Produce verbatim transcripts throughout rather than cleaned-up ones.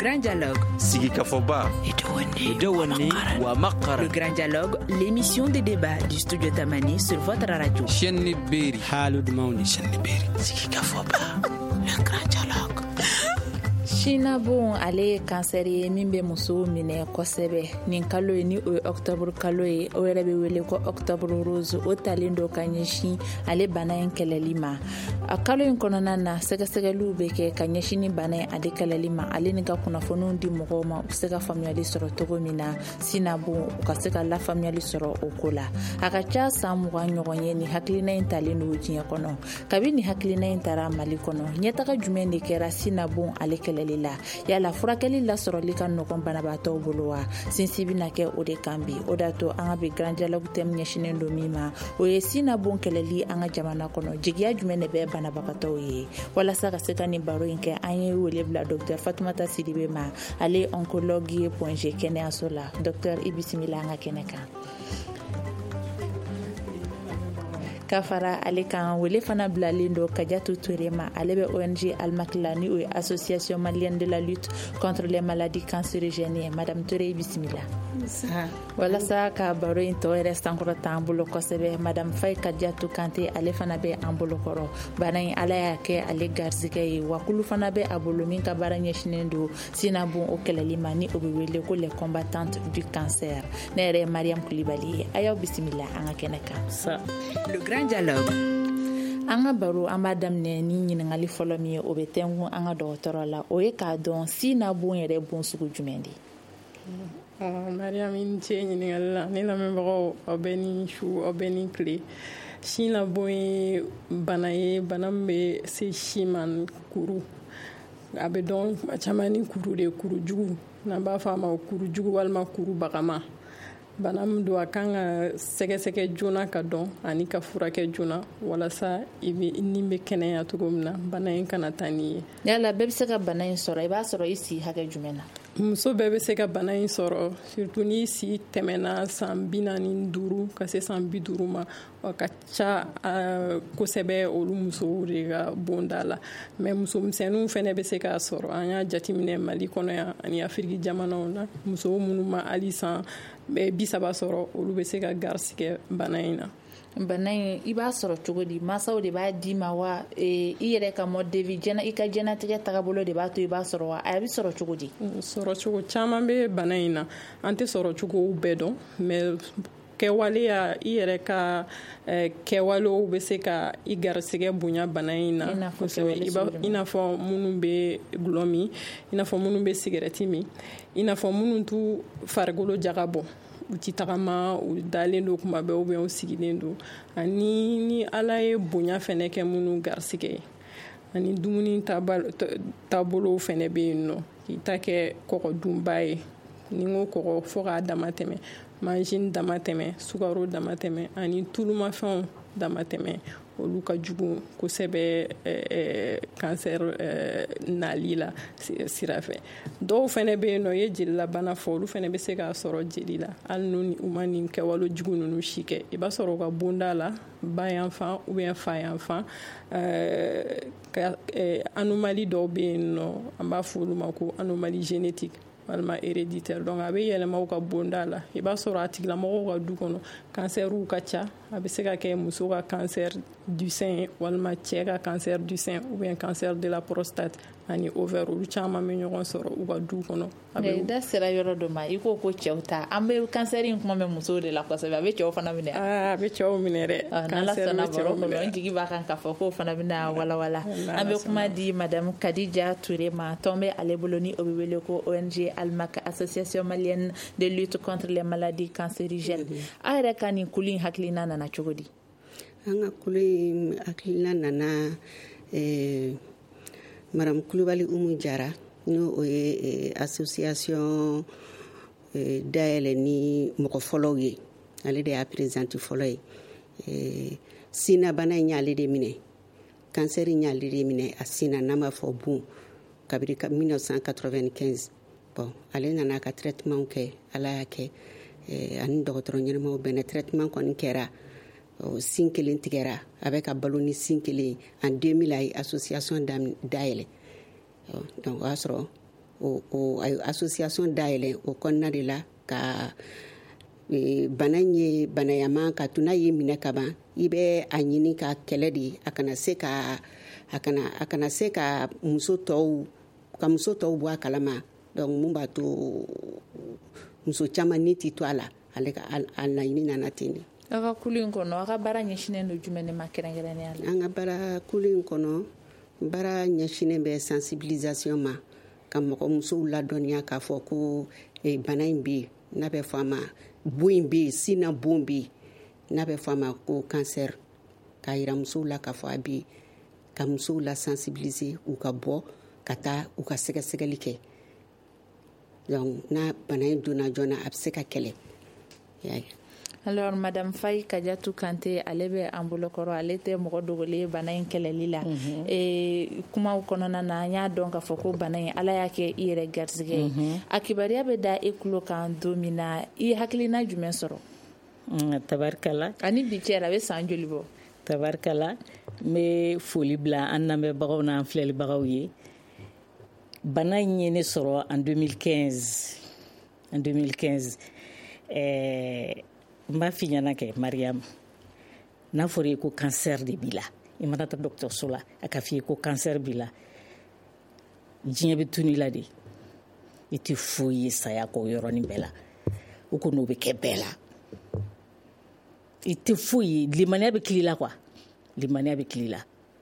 grand dialogue. Sigika Foba. Le grand dialogue, l'émission de débat du studio Tamani sur votre radio. Chenni Beri. Halud Mauni. Chenni Beri. Sigika Foba. Le grand dialogue. China bon ale cancer ye min be muso minɛ kosɛbɛ nin kalo ye ni o ye octobre kalo ye o yɛrɛ be wele ko octobre rose o talen do ka ɲɛsin ale bana in kɛlɛli ma a kalo in kɔnɔna na sɛgɛsɛgɛliw be kɛ ka ɲɛsin ni bana in ale kɛlɛli ma ale ni ka kunnafoniw di mɔgɔw ma u se ka faamuyali sɔrɔ cogo min na sina bon u ka se ka lafaamuyali sɔrɔ o ko la a ka ca san mugan ɲɔgɔn ye ni hakilina in talen do diɲɛ kɔnɔ kabi ni hakilina in tara mali kɔnɔ ɲɛtaga jumɛn de kɛra sina bon ale kɛlɛli la yala furakɛli lasɔrɔli ka nɔgɔn banabaatɔw bolo wa sinsin bɛna kɛ o de kan bi o da to an ka bi grand dialogue thème ɲɛsinen do min ma o ye sina bon kɛlɛli an ka jamana kɔnɔ jigiya jumɛn de bɛ banabagatɔw ye walasa ka se ka nin baro in kɛ an ye wele bila docteur Fatumata Sidibe ma ale ye oncologue ye point G kɛnɛyaso la docteur i bisimila an ka kɛnɛ kan. Kafara ale kan wele fana bilalen do Kadiatou Touré ma ale bɛ O N G Almakla ni o ye association malienne de la lutte contre les maladies cancérigènes madame Touré bisimila. Walasa ka baro in tɔ yɛrɛ sankɔrɔta an bolo kosɛbɛ madame Faye Kadiatou Kanté ale fana bɛ an bolo kɔrɔ bana in ala y'a kɛ ale garisɛgɛ ye wa kulu fana bɛ a bolo min ka baara ɲɛsinen do sina bon o kɛlɛli ma ni o bɛ wele ko les combattantes du cancer ne yɛrɛ ye Mariam Kulibali ye a y'aw bisimila an ka kɛnɛ kan. Le grand dialogue. An ka baro an b'a daminɛ ni ɲininkali fɔlɔ min ye o bɛ tɛngun an ka dɔgɔtɔrɔ la o ye k'a dɔn sina bon yɛrɛ bon sugu jumɛn de ye. Mariam i ni ce ɲininkali la ne lamɛnbagaw aw bɛ ni su aw bɛ ni tile sin labon ye bana ye bana min bɛ se sin ma kuru a bɛ dɔn tuma caman ni kuru de kuru jugu n'an b'a fɔ a ma kuru jugu walima kuru bagama bana min don a kan ka sɛgɛsɛgɛ joona ka dɔn ani ka furakɛ joona walasa i bɛ ni bɛ kɛnɛya cogo min na bana in kana taa ni ye. Yala bɛɛ bɛ se ka bana in sɔrɔ i b'a sɔrɔ i si hakɛ jumɛn na. Muso bɛɛ bɛ se ka bana in sɔrɔ surtout ni si tɛmɛna san bi naani ni duuru ka se san bi duuru ma o ka ca kosɛbɛ olu musow de ka bonda la mais muso misɛnninw fɛnɛ bɛ se k'a sɔrɔ an y'a jateminɛ Mali kɔnɔ yan ani Afiriki jamanaw na muso minnu ma hali san bi saba sɔrɔ olu bɛ se ka garisigɛ bana in na. Bana in i b'a sɔrɔ cogo di masaw de b'a di ma wa i yɛrɛ ka mode de vie jɛna i ka jɛnatigɛ tagabolo de b'a to i b'a sɔrɔ wa a bɛ sɔrɔ cogo di. Sɔrɔ cogo caman bɛ bana in na an tɛ sɔrɔ cogow bɛɛ dɔn mais kɛwaleya i yɛrɛ ka kɛwalew bɛ se ka i garisigɛ bonya bana in na kosɛbɛ i n'a fɔ minnu bɛ gulɔ min i n'a fɔ minnu bɛ sigɛrɛti min i n'a fɔ minnu t'u farikolo jaga bɔ u ti tagama u dalen do kuma bɛɛ ou bien u sigilen do ani ni ala ye bonya fɛnɛ kɛ minnu garisigɛ ye ani dumuni taabolow fɛnɛ bɛ yen nɔ k'i ta kɛ kɔgɔ dunba ye ni n ko kɔgɔ fo k'a dama tɛmɛ manzini dama tɛmɛ sukaro dama tɛmɛ ani tulumafɛnw dama tɛmɛ olu ka jugu kosɛbɛ cancer nali la sira fɛ dɔw fɛnɛ bɛ yen nɔ ye jelilabana fɔ olu fɛnɛ bɛ se k'a sɔrɔ jeli la hali n'u u ma nin kɛwale jugu ninnu si kɛ i b'a sɔrɔ u ka bonda la ba yan fan ou bien fa yan fan anomalie dɔw bɛ yen nɔ an b'a fɔ olu ma ko anomalie génétique walima héréditaire donc a bɛ yɛlɛma u ka bonda la i b'a sɔrɔ a tigilamɔgɔw ka du kɔnɔ kansɛriw ka ca a bɛ se ka kɛ muso ka cancer du sein walima cɛ ka cancer du sein ou bien cancer de la prostate ani ovaire olu caman bɛ ɲɔgɔn sɔrɔ u ka du kɔnɔ. Mais da sera yɔrɔ dɔ ma i ko ko cɛw ta an bɛ cancer in kuma mɛn musow de la kosɛbɛ a bɛ cɛw fana minɛ. a bɛ cɛw minɛ dɛ. n'ala sɔnna baro kɔnɔ n jigi b'a kan k'a fɔ k'o fana bɛna walawala an bɛ kuma di madame Kadija Touré ma tɔn bɛ ale bolo ni o bɛ wele ko O N G Almak association malienne de lutte contre les maladies cancérigènes a yɛrɛ ka nin kulu in hakilina nana cogo di. An ka kulu in hakilina nana Madame Kulibali Umu Jara n'o ye association dayɛlɛ ni mɔgɔ fɔlɔw ye ale de y'a présidente fɔlɔ ye sina bana in y'ale de minɛ cancer in y'ale de minɛ a sina n'an b'a fɔ bon kabiri mille neuf cent quatre-vingt-quinze bon ale nana ka traitement kɛ ala y'a kɛ ani dɔgɔtɔrɔ ɲɛnamaw bɛnna traitement kɔni kɛra sin kelen tigɛra a bɛ ka balo ni sin kelen en deux mille a ye association dayɛlɛ donc o y'a sɔrɔ o o association dayɛlɛ o kɔnɔna de la ka e, bana ye banayama ka tuna ye minɛ ka ban i bɛ a ɲini ka kɛlɛ de a kana se ka a kana a kana se ka muso tɔw ka muso tɔw bɔ a kalama donc mun b'a to muso caman ni tɛ to a la ale ka a laɲini nana ten de. Aw ka kulu in kɔnɔ aw ka baara ɲɛsinnen don jumɛn de ma kɛrɛnkɛrɛnnenya la? An ka baara kulu in kɔnɔ baara ɲɛsinnen bɛ sensibilisation ma ka mɔgɔ musow ladɔnniya k'a fɔ ko eh, bana in bɛ yen n'a bɛ fɔ a ma bon in bɛ yen sina bon bɛ yen n'a bɛ fɔ a ma ko cancer k'a yira musow la k'a fɔ a bɛ yen ka musow la sensibiliser u ka bɔ ka taa u ka sɛgɛsɛgɛli kɛ donc n'a bana in donna joona a bɛ se ka kɛlɛ. Alors Madame Faye Kadiatou Kanté ale bɛ an bolokɔrɔ ale tɛ mɔgɔ dogolen ye bana in kɛlɛli la mm-hmm. e, kumaw kɔnɔna na an y'a dɔn k'a fɔ ko bana in ala y'a kɛ i yɛrɛ garisɛgɛ ye mm-hmm. a kibaruya bɛ da e tulo kan don min na i ye hakilina jumɛn sɔrɔ? mm, tabarikala ani bi cɛ a bɛ san joli bɔ? tabarikala n bɛ foli bila an lamɛnbagaw n'an filɛlibagaw ye. Bana in ye ne sɔrɔ en deux mille quinze en deux mille quinze ɛɛ n b'a f'i ɲɛna kɛ Mariam n'a fɔra ye ko cancer de b'i la i mana taa dɔgɔtɔrɔso la a ka f'i ye ko cancer b'i la diɲɛ bɛ tunu i la de i tɛ foyi ye saya kɔ yɔrɔnin bɛɛ la o kɔni o bɛ kɛ bɛɛ la i tɛ foyi ye limaniya bɛ kili la quoi limaniya bɛ kili la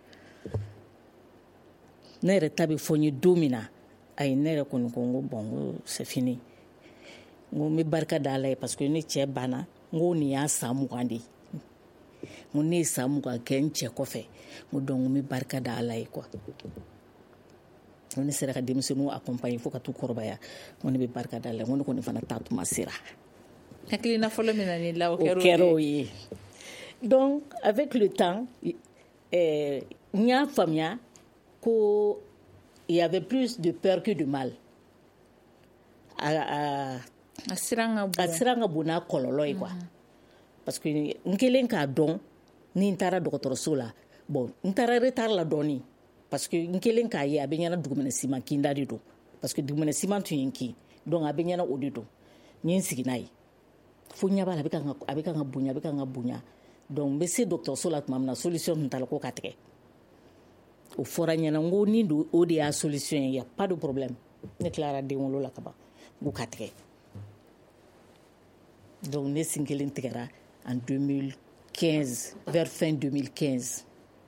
ne yɛrɛ ta bɛ fɔ n ye don min na ayi ne yɛrɛ kɔni ko n ko bon n ko c'est fini n ko n bɛ barika da Ala ye parce que ne cɛ banna n ko nin y'a san mugan de ye n ko ne ye san mugan kɛ n cɛ kɔfɛ n ko donc n bɛ barika da Ala ye quoi n ko ne sera ka denmisɛnninw accompagner fo ka t'u kɔrɔbaya n ko ne bɛ barika da Ala ye n ko ne kɔni fana taa tuma sera. Hakilina fɔlɔ min na ni la o kɛra o ye donc avec le temps euh, n y'a faamuya ko il y avait plus de peur que de mal. A a a siran ka bon n'a kɔlɔlɔ ye quoi parce que n kelen k'a dɔn ni n taara dɔgɔtɔrɔso la bon n taara retard la dɔɔni parce que n kelen k'a ye a bɛ ɲɛna dugumɛnɛ siman kinda de don parce que dugumɛnɛ siman tun ye n kin donc a bɛ ɲɛna o de don n ye n sigi n'a ye fo ɲɛ b'a la a bɛ ka n ka bonya a bɛ ka n ka bonya donc n bɛ se dɔgɔtɔrɔso la tuma min na solution tun t'a la ko ka tigɛ o fɔra ɲɛna n ko ni o de y'a solution ye y a pas de problème ne tilara den wolo la ka ban n ko ka tigɛ donc ne sin kelen tigɛra en deux mille quinze vers fin deux mille quinze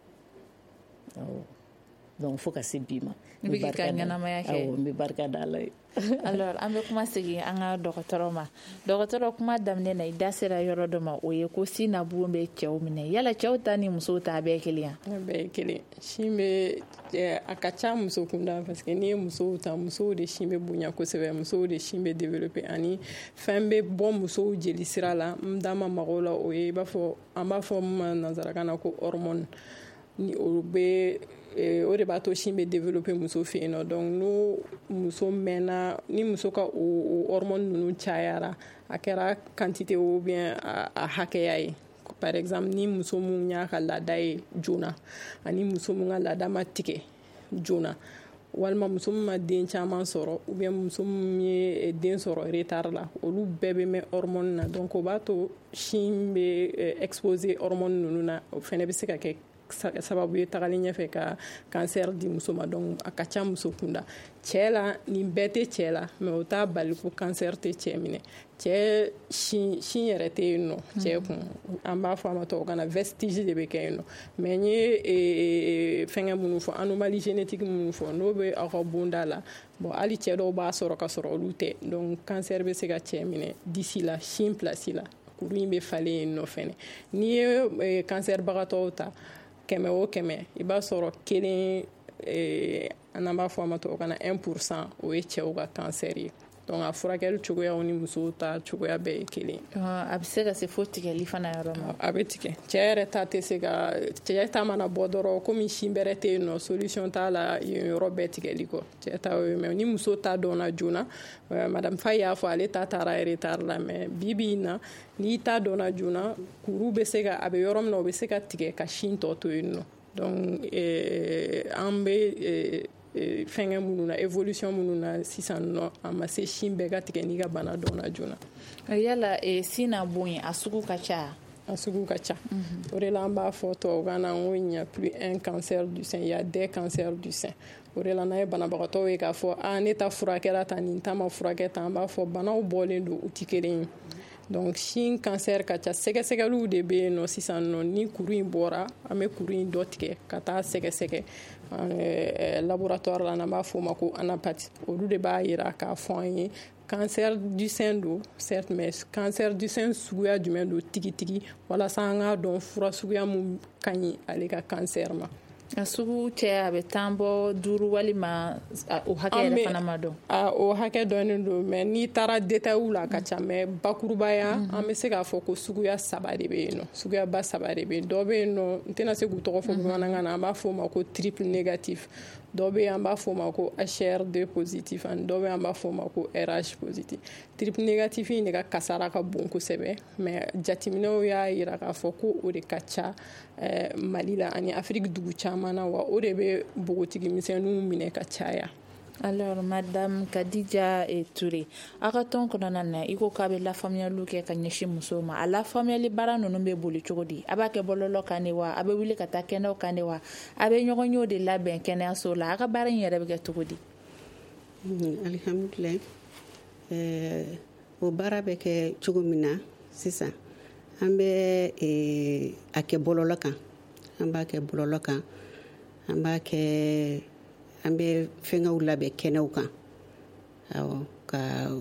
oh. donc fo ka se bi ma n bɛ ka ɲɛnamaya kɛ n bɛ barika da Ala ye. Alors an bɛ kuma segin an ka dɔgɔtɔrɔ ma dɔgɔtɔrɔ kuma daminɛ na i da sera yɔrɔ dɔ ma o ye ko sin na bon bɛ cɛw minɛ yala cɛw ta ni musow ta a bɛɛ ye kelen ya? A bɛɛ ye kelen sin bɛ a ka ca muso kunda parce que n'i ye musow ta musow de sin bɛ bonya kosɛbɛ musow de sin bɛ développer ani fɛn bɛ bɔ musow jeli sira la n da ma mago la o ye i b'a fɔ an b'a fɔ min ma nanzarakan na ko hormone ni o bɛ o de b'a to sin bɛ développer muso fɛ yen nɔ donc n'o muso mɛnna ni muso ka o hormone ninnu cayara a kɛra quantité ou bien a hakɛya ye par exemple ni muso mun y'a ka laada ye joona ani muso mun ka laada ma tigɛ joona walima muso min ma den caman sɔrɔ ou bien muso min ye den sɔrɔ retard la olu bɛɛ bɛ mɛn hormone na donc o b'a to sin bɛ exposer hormone ninnu na o fɛnɛ bɛ se ka kɛ sababu ye tagalen ɲɛfɛ ka cancer di muso ma donc a ka ca muso kunda cɛ la nin bɛɛ tɛ cɛ la mais o t'a bali ko cancer tɛ cɛ minɛ cɛ sin sin yɛrɛ tɛ yen nɔ cɛ kun an b'a fɔ a ma tubabukan na vestige de bɛ kɛ yen nɔ mais n ye fɛngɛ minnu fɔ anomalie génétique minnu fɔ n'o bɛ aw ka bonda la bon hali cɛ dɔw b'a sɔrɔ ka sɔrɔ olu tɛ donc cancer bɛ se ka cɛ minɛ disi la sin place la kuru in bɛ falen yen nɔ fɛnɛ n'i ye cancer bagatɔw ta kɛmɛ o kɛmɛ i b'a sɔrɔ kelen an b'a fɔ a ma tubabukan na un pour cent o ye cɛw ka cancer ye donc a furakɛli cogoyaw ni musow ta cogoya bɛɛ ye kelen a bɛ se ka se fo tigɛli fana yɔrɔ ma a bɛ tigɛ cɛ yɛrɛ ta tɛ se ka cɛ ta mana bɔ dɔrɔn komi sin bɛrɛ tɛ yen nɔ solution t'a la yen yɔrɔ bɛɛ tigɛli kɔ cɛ ta o ye mais ni muso ta dɔnna joona madame Faye y'a fɔ ale ta taara retard la mais bi bi in na n'i ta dɔnna joona kuru bɛ se ka a bɛ yɔrɔ min na o bɛ se ka tigɛ ka sin tɔ to yen nɔ donc an bɛ fɛngɛ minnu na évolution minnu na sisan nɔ a ma se sin bɛɛ ka tigɛ n'i ka bana dɔnna joona. Yala sin na bon ye a sugu ka ca a sugu ka ca o de la an b'a fɔ tubabukan na n ko il n'y a plus un cancer du sein, il y a des cancers du sein. O de la n'a ye banabagatɔw ye k'a fɔ a ne ta furakɛla tan nin ta ma furakɛ tan an b'a fɔ banaw bɔlen don u tɛ kelen ye. Donc sin cancer ka ca sɛgɛsɛgɛliw de bɛ yen nɔ sisan nɔ ni kuru in bɔra an bɛ kuru in dɔ tigɛ ka taa sɛgɛsɛgɛ laboratoire la n'an b'a fɔ o ma ko anapati olu de b'a yira k'a fɔ an ye cancer du sein don certes mais cancer du sein suguya jumɛn don tigitigi walasa an k'a dɔn fura suguya mun ka ɲi ale ka cancer ma. A sugu cɛ a bɛ tan bɔ duuru walima o hakɛ yɛrɛ fana ma dɔn. O hakɛ dɔnnen don mais n'i taara détail la a ka ca mais bakurubaya an bɛ se k'a fɔ ko suguya saba de bɛ yen nɔ suguya ba saba de bɛ yen dɔ bɛ yen nɔ n tɛna se k'u tɔgɔ fɔ bamanankan na an b'a fɔ o ma ko triple négatif dɔ bɛ yen an b'a fɔ o ma ko H R deux positif ani dɔ bɛ yen an b'a fɔ o ma ko R H positif. Triple négatif in de ka kasara ka bon kosɛbɛ mais jateminɛw y'a jira k'a fɔ ko o de ka ca Mali la ani Afrique dugu caman na wa o de bɛ npogotigi misɛnninw minɛ ka caya. Alors Madame Kadija Touré a ka tɔn kɔnɔna na i ko k'a bɛ lafaamuyaliw kɛ ka ɲɛsin musow ma a lafaamuyali baara ninnu bɛ boli cogo di a b'a kɛ bɔlɔlɔ kan de wa a bɛ wuli ka taa kɛnɛw kan de wa a bɛ ɲɔgɔn yew de labɛn kɛnɛyaso la a ka baara in yɛrɛ bɛ kɛ cogo di. Alhamdulilayi o baara bɛ kɛ cogo min na sisan an bɛ a kɛ bɔlɔlɔ kan an b'a kɛ bɔlɔlɔ kan an b'a kɛ an bɛ fɛngɛw labɛn kɛnɛw kan awɔ ka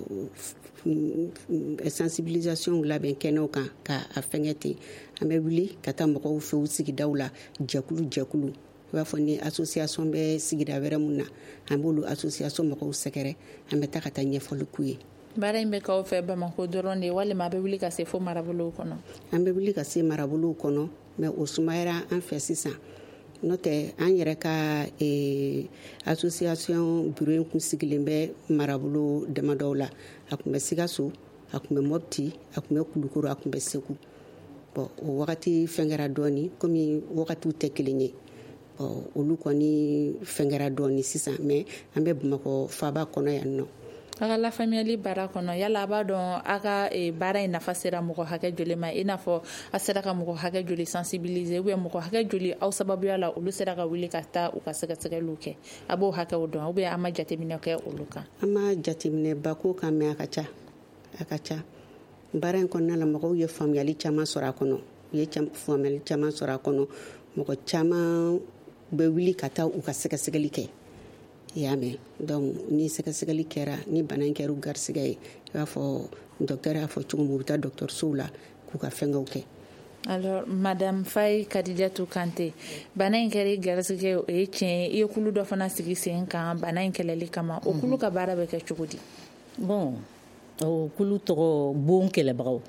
sensibilisation labɛn kɛnɛw kan ka a fɛngɛ ten an bɛ wuli ka taa mɔgɔw fɛ u sigidaw la jɛkulu jɛkulu i b'a fɔ ni association bɛ sigida wɛrɛ mun na an b'olu association mɔgɔw sɛgɛrɛ an bɛ taa ka taa ɲɛfɔli k'u ye. Baara in bɛ k'aw fɛ Bamako dɔrɔn de walima a bɛ wuli ka se fo marabolow kɔnɔ. An bɛ wuli ka se marabolow kɔnɔ mais o sumayara an fɛ sisan n'o tɛ an yɛrɛ ka association bureau in kun sigilen bɛ marabolo damadɔw la a tun bɛ Sikaso a tun bɛ Mopti a tun bɛ Kulukoro a tun bɛ Segu bon o wagati fɛngɛra dɔɔni komi wagatiw tɛ kelen ye bon olu kɔni fɛngɛra dɔɔni sisan mais an bɛ Bamakɔ faaba kɔnɔ yan nɔ. A ka lafaamuyali baara kɔnɔ yala a b'a dɔn a ka baara in nafa sera mɔgɔ hakɛ joli ma i n'a fɔ a sera ka mɔgɔ hakɛ joli sensibiliser ou bien mɔgɔ hakɛ joli aw sababuya la olu sera ka wuli ka taa u ka sɛgɛsɛgɛliw kɛ a b'o hakɛw dɔn ou bien a ma jateminɛ kɛ olu kan. An ma jateminɛ ba ko kan mais a ka ca a ka ca baara in kɔnɔna la mɔgɔw ye faamuyali caman sɔrɔ a kɔnɔ u ye faamuyali caman sɔrɔ a kɔnɔ mɔgɔ caman bɛ wuli ka taa u ka sɛgɛsɛgɛli kɛ i y'a mɛn donc ni sɛgɛsɛgɛli kɛra ni bana in kɛra garisɛgɛ ye i b'a fɔ docteur y'a fɔ cogo min u bɛ taa dɔgɔtɔrɔsow la k'u ka fɛngɛw kɛ. Alors Madame Faye Kadijatu Kante bana in kɛra garisɛgɛ o ye tiɲɛ i ye kulu dɔ fana sigi sen kan bana in kɛlɛli kama o kulu ka baara bɛ kɛ cogo di. Bon o kulu tɔgɔ bon kɛlɛbagaw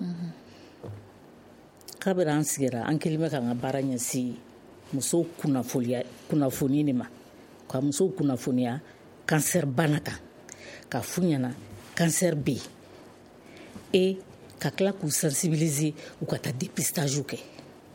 kabiri an sigira an kelen bɛ k'an ka baara ɲɛsin musow kunnafoni de ma ka musow kunnafoniya cancer bana kan ka f'u ɲɛna cancer bɛ yen et ka tila k'u sensibiliser u ka taa dépistage kɛ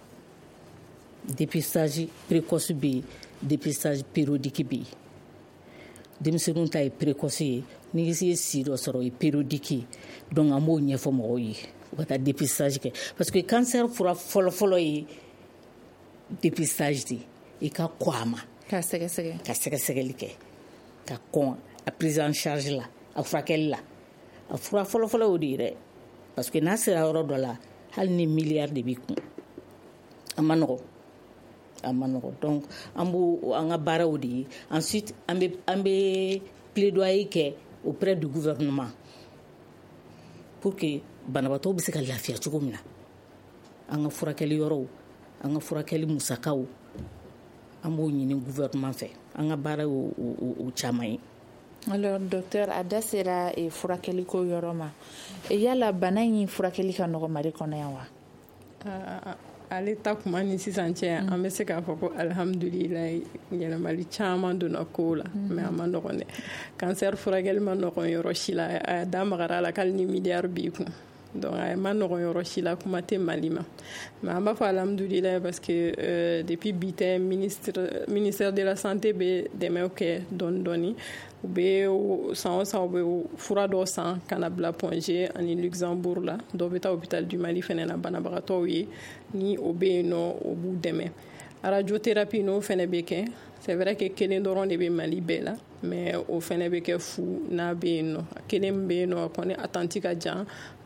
dépistage précoce bɛ yen dépistage périodique bɛ yen denmisɛnninw ta ye précoce ye n'i ye si dɔ sɔrɔ o ye périodique ye donc an b'o ɲɛfɔ mɔgɔw ye u ka taa dépistage kɛ parce que cancer fura fɔlɔfɔlɔ ye dépistage de i ka kɔn a ma ka sɛgɛsɛgɛ ka sɛgɛsɛgɛli kɛ ka kɔn a prise en charge la a furakɛli la a fura fɔlɔfɔlɔ y'o de ye dɛ parce que n'a sera yɔrɔ dɔ la hali ni miliyari de b'i kun a ma nɔgɔ a ma nɔgɔ donc an b'o an ka baaraw de ye ensuite an bɛ an bɛ plaidoyer kɛ auprès du gouvernement pour que banabaatɔw bɛ se ka lafiya cogo min na an ka furakɛli yɔrɔw an ka furakɛli musakaw an b'o ɲini gouvernement fɛ an ka baara o o caman ye. Alors docteur a da sera furakɛliko yɔrɔ ma yala bana in furakɛli ka nɔgɔ Mali kɔnɔ yan wa. Ale ta kuma ni sisan cɛ an bɛ se k'a fɔ ko alhamdulilayi yɛlɛmali caman donna ko la mais a ma nɔgɔn dɛ cancer furakɛli ma nɔgɔn yɔrɔ si la a da magara la k'ali ni miliyari b'i kun donc a ma nɔgɔn yɔrɔ si la kuma tɛ Mali ma mais an b'a fɔ alhamdulilayi parce que euh, depuis bi tɛ ministre ministère de la santé bɛ dɛmɛw kɛ dɔɔni dɔɔni u bɛ san o san u bɛ fura dɔ san ka na bila Pongé ani Luxembourg la dɔw bɛ taa hôpital du Mali fɛnɛ na banabagatɔw ye ni o bɛ yen nɔ o b'u dɛmɛ radiothérapie n'o fɛnɛ bɛ kɛ c'est vrai que kelen dɔrɔn de bɛ Mali bɛɛ la mais o fɛnɛ bɛ kɛ fu n'a bɛ yen nɔ kelen min bɛ yen nɔ kɔni attente ka jan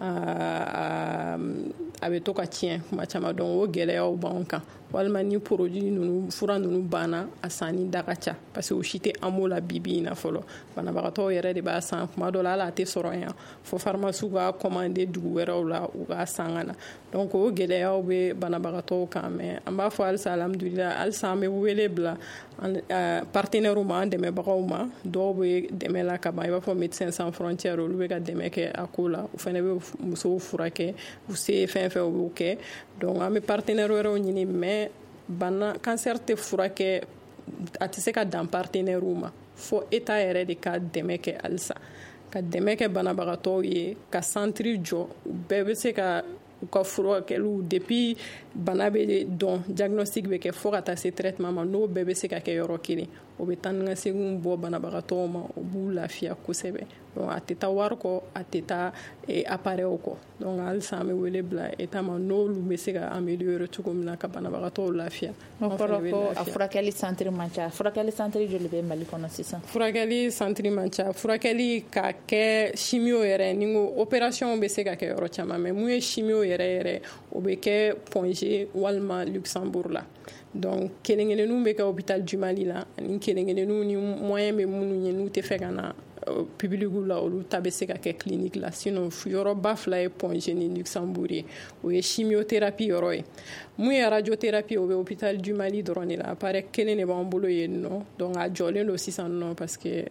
a bɛ to ka tiɲɛ kuma caman donc o gɛlɛyaw b'anw kan walima ni produit ninnu fura ninnu banna a sanni da ka ca parce que o si tɛ an b'o la bi bi in na fɔlɔ banabagatɔw yɛrɛ de b'a san kuma dɔ la hali a tɛ sɔrɔ yan fo pharmacie ka commander dugu wɛrɛw la u k'a san ka na donc o gɛlɛyaw bɛ banabagatɔw kan mais an b'a fɔ halisa alhamdulilayi halisa an bɛ wele bila partenaires ma an dɛmɛbagaw ma dɔw bɛ dɛmɛ la ka ban i b'a fɔ Médecins Sans Frontières olu bɛ ka dɛmɛ kɛ a ko la u fana bɛ musow furakɛ u se fɛn fɛn u b'o kɛ donc an bɛ partenaires wɛrɛw ɲini mais bana cancer tɛ furakɛ a tɛ se ka dan partenaires ma fo État yɛrɛ de ka dɛmɛ kɛ halisa ka dɛmɛ kɛ banabagatɔw ye ka centre jɔ u bɛɛ bɛ se ka u ka furakɛliw depuis bana bɛ dɔn diagnostic bɛ kɛ fo ka taa se traitement ma n'o bɛɛ bɛ se ka kɛ yɔrɔ kelen o bɛ taa ni ka segin bɔ banabagatɔw ma o b'u lafiya kosɛbɛ donc a tɛ taa wari kɔ a tɛ taa appareil kɔ donc halisa an bɛ wele bila État ma n'olu bɛ se ka améliorer cogo min na ka banabagatɔw lafiya. o kɔrɔ ko a furakɛli centre man ca furakɛli centre joli bɛ Mali kɔnɔ sisan. furakɛli centre man ca furakɛli ka kɛ chimio yɛrɛ ni ko opération bɛ se ka kɛ yɔrɔ caman mais mun ye chimio yɛrɛ yɛrɛ o bɛ kɛ Pongé walima Luxembourg la donc kelen kelenninw bɛ kɛ hôpital du Mali la ani kelen kelenninw ni moyen bɛ minnu ye n'u tɛ fɛ ka na public la olu ta bɛ se ka kɛ clinique la sinon yɔrɔba fila ye Pongé ni Luxembourg ye o ye chimiothérapie yɔrɔ ye mun ye radiothérapie o bɛ hôpital du Mali dɔrɔn de la appareil kelen de b'an bolo yen nɔ donc a jɔlen don sisan nɔ parce que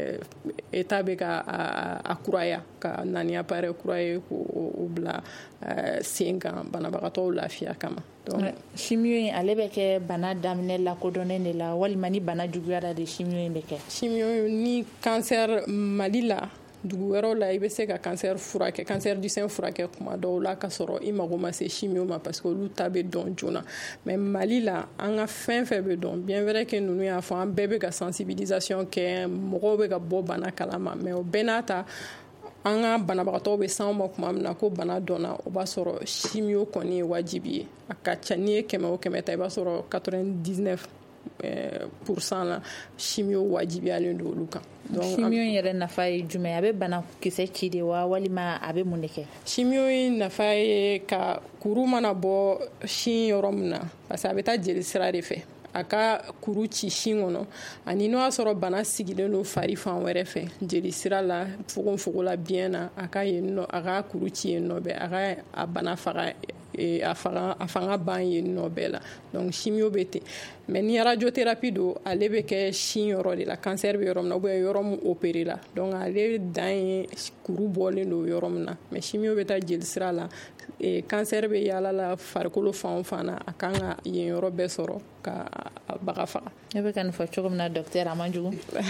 État bɛ ka a kuraya ka na ni appareil kura ye k'o bila sen kan banabagatɔw lafiya kama. chimio in ale bɛ kɛ bana daminɛ lakodɔnnen de la walima ni bana juguyara de chimio in bɛ kɛ. chimio ni cancer Mali la dugu wɛrɛw la i bɛ se ka cancer furakɛ cancer du sein furakɛ kuma dɔw la ka sɔrɔ i mago ma se chimio ma parce que olu ta bɛ dɔn joona mais Mali la an ka fɛn fɛn bɛ dɔn bien vrai que ninnu y'a fɔ an bɛɛ bɛ ka sensibilisation kɛ mɔgɔw bɛ ka bɔ bana kalama mais o bɛɛ n'a ta an ka banabagatɔw bɛ s'anw ma kuma min na ko bana dɔnna o b'a sɔrɔ chimio kɔni ye wajibi ye a ka ca n'i ye kɛmɛ o kɛmɛ ta i b'a sɔrɔ quatre-vingt-dix-neuf pour cent la chimio wajibiyalen don olu kan. chimio yɛrɛ nafa ye jumɛn a bɛ banakisɛ ci de wa walima a bɛ mun de kɛ. chimio in nafa ye ka kuru mana bɔ sin yɔrɔ min na parce que a bɛ taa jeli sira de fɛ a ka kuru ci sin kɔnɔ ani n'o y'a sɔrɔ bana sigilen don fari fan wɛrɛ fɛ jeli sira la fogofogo la biyɛn na a ka yen nɔ a ka kuru ci yen nɔ bɛɛ a ka a bana faga a fanga a fanga ban yen nɔ bɛɛ la donc chimio bɛ ten mais ni radiothérapie don ale bɛ kɛ sin yɔrɔ de la cancer bɛ yɔrɔ min na ou bien yɔrɔ min opéré la donc ale dan ye kuru bɔlen don yɔrɔ min na mais chimio bɛ taa jeli sira la cancer bɛ yaala la farikolo fan o fan na a kan ka yen yɔrɔ bɛɛ sɔrɔ ka baga faga. e bɛ ka nin fɔ cogo min na docteur a man jugu.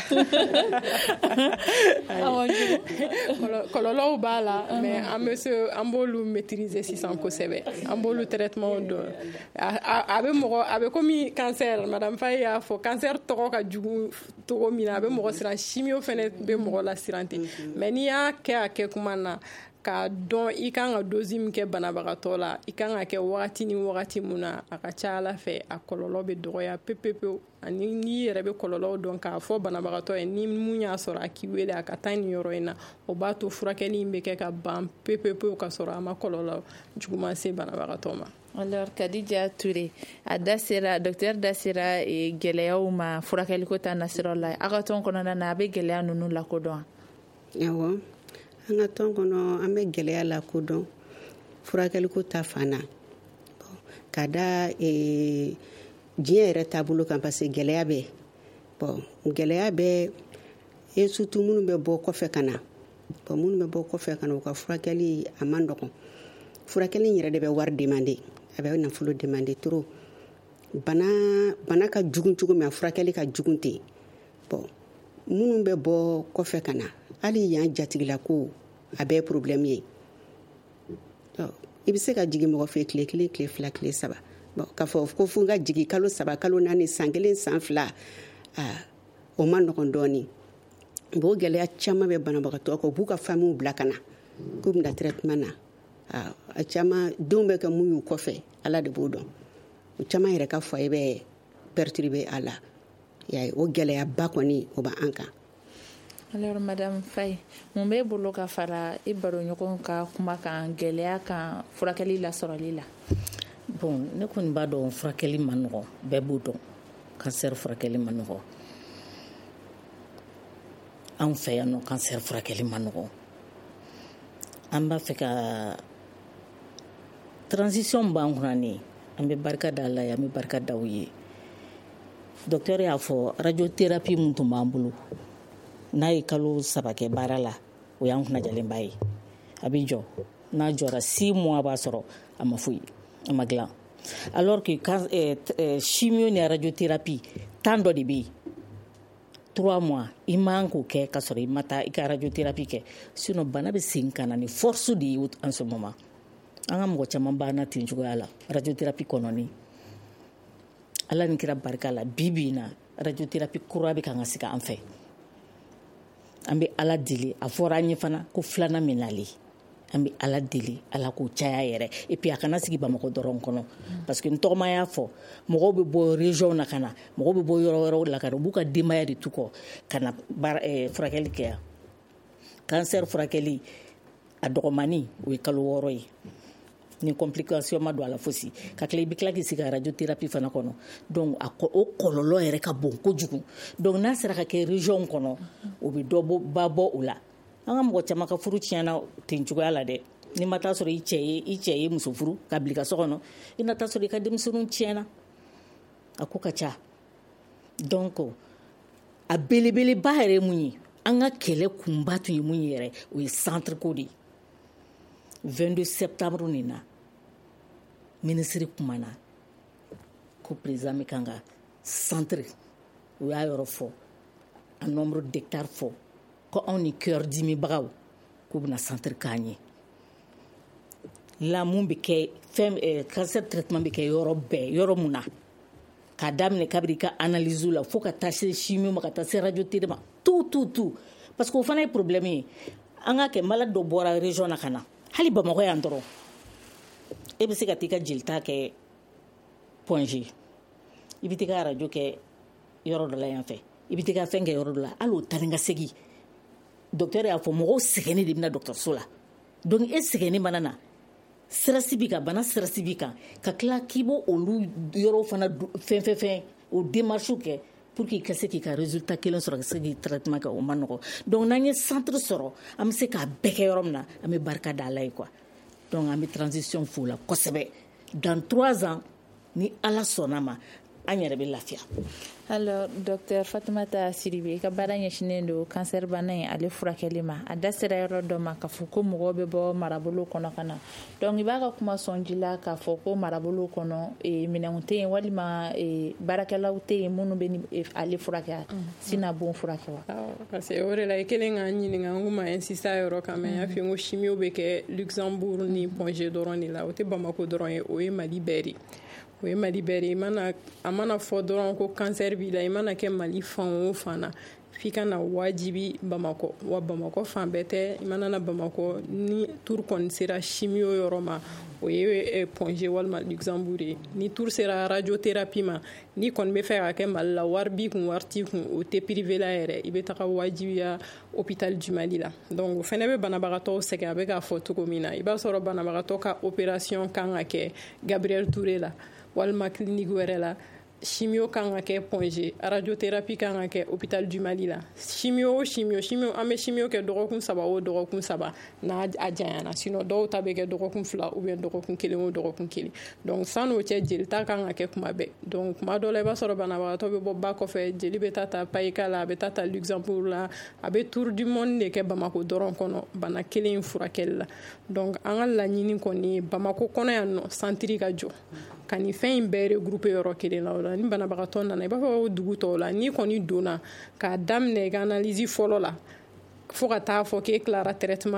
kɔlɔlɔw b'a la mais an bɛ se an b'olu maîtriser sisan kosɛbɛ an b'olu traitement dɔn a bɛ mɔgɔ a bɛ komi cancer madame Faye y'a fɔ cancer tɔgɔ ka jugu togo min na a bɛ mɔgɔ siran chimio fɛnɛ bɛ mɔgɔ la siran ten mais n'i y'a kɛ a kɛ kuma na ka dɔn i kan ka dosi min kɛ banabagatɔ la i kan ka kɛ wagati ni wagati mun na a ka ca ala fɛ a kɔlɔlɔ bɛ dɔgɔya pepepewu ani n'i yɛrɛ bɛ kɔlɔlɔw dɔn k'a fɔ banabagatɔ ye ni mun y'a sɔrɔ a k'i wele a ka taa nin yɔrɔ in na o b'a to furakɛli in bɛ kɛ ka ban pepepewu ka sɔrɔ a ma kɔlɔlɔ juguman se banabagatɔ ma. alors Kadija Ture a da sera docteur da sera gɛlɛyaw ma furakɛliko ta nasiraw la a ka tɔn kɔnɔna na a bɛ gɛlɛya ninnu lakodɔn. awɔ an ka tɔn kɔnɔ an bɛ gɛlɛya lakodɔn furakɛliko ta fan na ka da diɲɛ yɛrɛ taabolo kan parce que gɛlɛya bɛ bon gɛlɛya bɛ e surtout minnu bɛ bɔ kɔfɛ ka na bon minnu bɛ bɔ kɔfɛ ka na u ka furakɛli a man nɔgɔn furakɛli yɛrɛ de bɛ wari demander a bɛ nafolo demander trop bana bana ka jugun cogo min a furakɛli ka jugun ten bon minnu bɛ bɔ kɔfɛ ka na hali yan jatigila ko a bɛ problème ye i bɛ se ka jigin mɔgɔ fɛ tile kelen tile fila tile saba bon k'a fɔ ko fo n ka jigin kalo saba kalo naani san kelen san fila o ma nɔgɔn dɔɔni bon o gɛlɛya caman bɛ banabagatɔ kan u b'u ka famille bila ka na k'u bɛna traitement na a caman denw bɛ kɛ mun y'u kɔfɛ ala de b'o dɔn o caman yɛrɛ ka foyer bɛ perturbé a la o gɛlɛyaba kɔni o b'an kan. Alors Madame Faye, mun bɛ bolo ka fara i baroɲɔgɔn ka kuma kan gɛlɛya kan furakɛli la sɔrɔli la? Bon, ne kɔni b'a dɔn furakɛli ma nɔgɔn, bɛɛ b'o dɔn. Cancer furakɛli ma nɔgɔn. Anw fɛ yan nɔ cancer furakɛli ma nɔgɔn. An b'a fɛ ka transition b'an kunna ni an bɛ barika da Ala ye, an bɛ barika da u ye. Docteur y'a fɔ radiothérapie mun tun b'an bolo n'a ye kalo saba kɛ baara la o y'an kunnajalenba ye a bɛ jɔ n'a jɔra six mois b'a sɔrɔ a ma foyi a ma dilan alors que euh, chimio ni radiothérapie temps dɔ de bɛ yen trois mois i man k'o kɛ ka sɔrɔ i ma taa i ka radiothérapie kɛ sinon bana bɛ segin ka na ni force de ye en ce moment an ka mɔgɔ caman banna ten cogoya la radiothérapie kɔnɔni ala ni kira barika la bi bi in na radiothérapie kura bɛ kan ka sigi an fɛ an bɛ ala deli a fɔra an ye fana ko filanan min nali an bɛ ala deli ala k'o caya yɛrɛ et puis a kana sigi bamakɔ dɔrɔn kɔnɔ parce que n tɔgɔma y'a fɔ mɔgɔw bɛ bɔ région na ka na mɔgɔw bɛ bɔ yɔrɔ wɛrɛw la ka na u b'u ka denbaya de tu kɔ ka na furakɛli kɛ yan cancer furakɛli a dɔgɔmani o ye kalo wɔɔrɔ ye ni complication ma don a la fosi ka tila i bɛ tila k'i sigi radiothérapie fana kɔnɔ donc a o kɔlɔlɔ yɛrɛ ka bon kojugu donc n'a sera ka kɛ région kɔnɔ o bɛ dɔ bɔ ba bɔ o la an ka mɔgɔ caman ka furu tiɲɛna ten cogoya la dɛ ni ma taa sɔrɔ i cɛ ye i cɛ ye muso furu ka bila i ka so kɔnɔ i na taa sɔrɔ i ka denmisɛnninw tiɲɛna a ko ka ca donc a belebeleba yɛrɛ ye mun ye an ka kɛlɛ kunba tun ye mun ye yɛrɛ o ye centre ko de ye vingt-deux septembre nin na ministre kumana ko président mi kan ka centre o y'a yɔrɔ fɔ a nombre d'hectares fɔ ko anw ni cœur dimibagaw k'u bɛna centre k'an ye la mun bɛ kɛ fɛn cancer traitement bɛ kɛ yɔrɔ bɛɛ yɔrɔ mun na k'a daminɛ kabiri ka analyse la fo ka taa se chimio ma ka taa se radiothérapie ma tout tout tout parce que o fana ye problème ye an ka kɛ malade dɔ bɔra région na ka na hali bamakɔ yan dɔrɔn e bɛ se ka t'i ka jelita kɛ point G i bɛ t'i ka radio kɛ yɔrɔ dɔ la yan fɛ i bɛ t'i ka fɛn kɛ yɔrɔ dɔ la hali o tani ka segin docteur y'a fɔ mɔgɔw sɛgɛnnen de bɛna dɔgɔtɔrɔso la donc e sɛgɛnnen mana na stress b'i kan bana stress b'i kan ka tila k'i b'o olu yɔrɔw fana fɛn fɛn fɛn o démarche kɛ pour que i ka se k'i ka résultat kelen sɔrɔ ka se k'i traitement kɛ o ma nɔgɔ donc n'an ye centre sɔrɔ an bɛ se k'a bɛɛ kɛ yɔrɔ min na an bɛ barika da ala ye quoi donc an bɛ transition f'o la kosɛbɛ dans trois ans ni ala sɔnna ma an yɛrɛ bɛ lafiya. Alors docteur Fatumata Sidibe ka baara ɲɛsinnen don cancer bana in ale furakɛli ma a da sera yɔrɔ dɔ ma k'a fɔ ko mɔgɔw bɛ bɔ marabolo kɔnɔ ka na donc i b'a ka kuma sɔnji la k'a fɔ ko marabolo kɔnɔ minɛnw tɛ yen walima baarakɛlaw tɛ yen minnu bɛ ale furakɛ sina bon furakɛ wa. parce que o de la i kelen k'an ɲininka n ko ma insista yɔrɔ kan mɛ n y'a fɔ n ko chimio bɛ kɛ Luxembourg ni Pongé dɔrɔn de la o tɛ Bamako dɔrɔn ye o ye Mali bɛɛ de o ye Mali bɛɛ de a mana fɔ dɔrɔn ko cancer b'i la i mana kɛ Mali fan o fan na f'i ka na wajibi Bamakɔ wa Bamakɔ fan bɛɛ tɛ i mana na Bamakɔ ni tour kɔni sera chimio yɔrɔ ma o ye Pongé walima Luxembourg ye ni tour sera radiothérapie ma ni kɔni bɛ fɛ ka kɛ Mali la wari b'i kun wari t'i kun o tɛ privé la yɛrɛ i bɛ taga wajibiya hôpital du Mali la donc o fɛnɛ bɛ banabagatɔw sɛgɛn a bɛ k'a fɔ cogo min na i b'a sɔrɔ banabagatɔ ka opération kan ka kɛ Gabriel Touré la walima clinique wɛrɛ la chimio kan ka kɛ Pongé radiothérapie kan ka kɛ hôpital du Mali la chimio o chimio chimio an bɛ chimio kɛ dɔgɔkun saba o dɔgɔkun saba n'a a janyana sinon dɔw ta bɛ kɛ dɔgɔkun fila ou bien dɔgɔkun kelen o dɔgɔkun kelen donc san'o cɛ jelita kan ka kɛ kuma bɛɛ donc kuma dɔ la i b'a sɔrɔ banabagatɔ bɛ bɔ ba kɔfɛ jeli bɛ taa ta Payika la a bɛ taa ta Luxembourg la a bɛ tour du monde de kɛ Bamako dɔrɔn kɔnɔ bana kelen furakɛli la donc an ka laɲini kɔni Bamako kɔnɔ yan nɔ centre ka jɔ ka nin fɛn in bɛɛ regrouper yɔrɔ kelen la o la ni banabagatɔ nana i b'a fɔ o dugu tɔw la n'i kɔni donna k'a daminɛ i ka analyse fɔlɔ la fo ka taa fɔ k'e tilara traitement na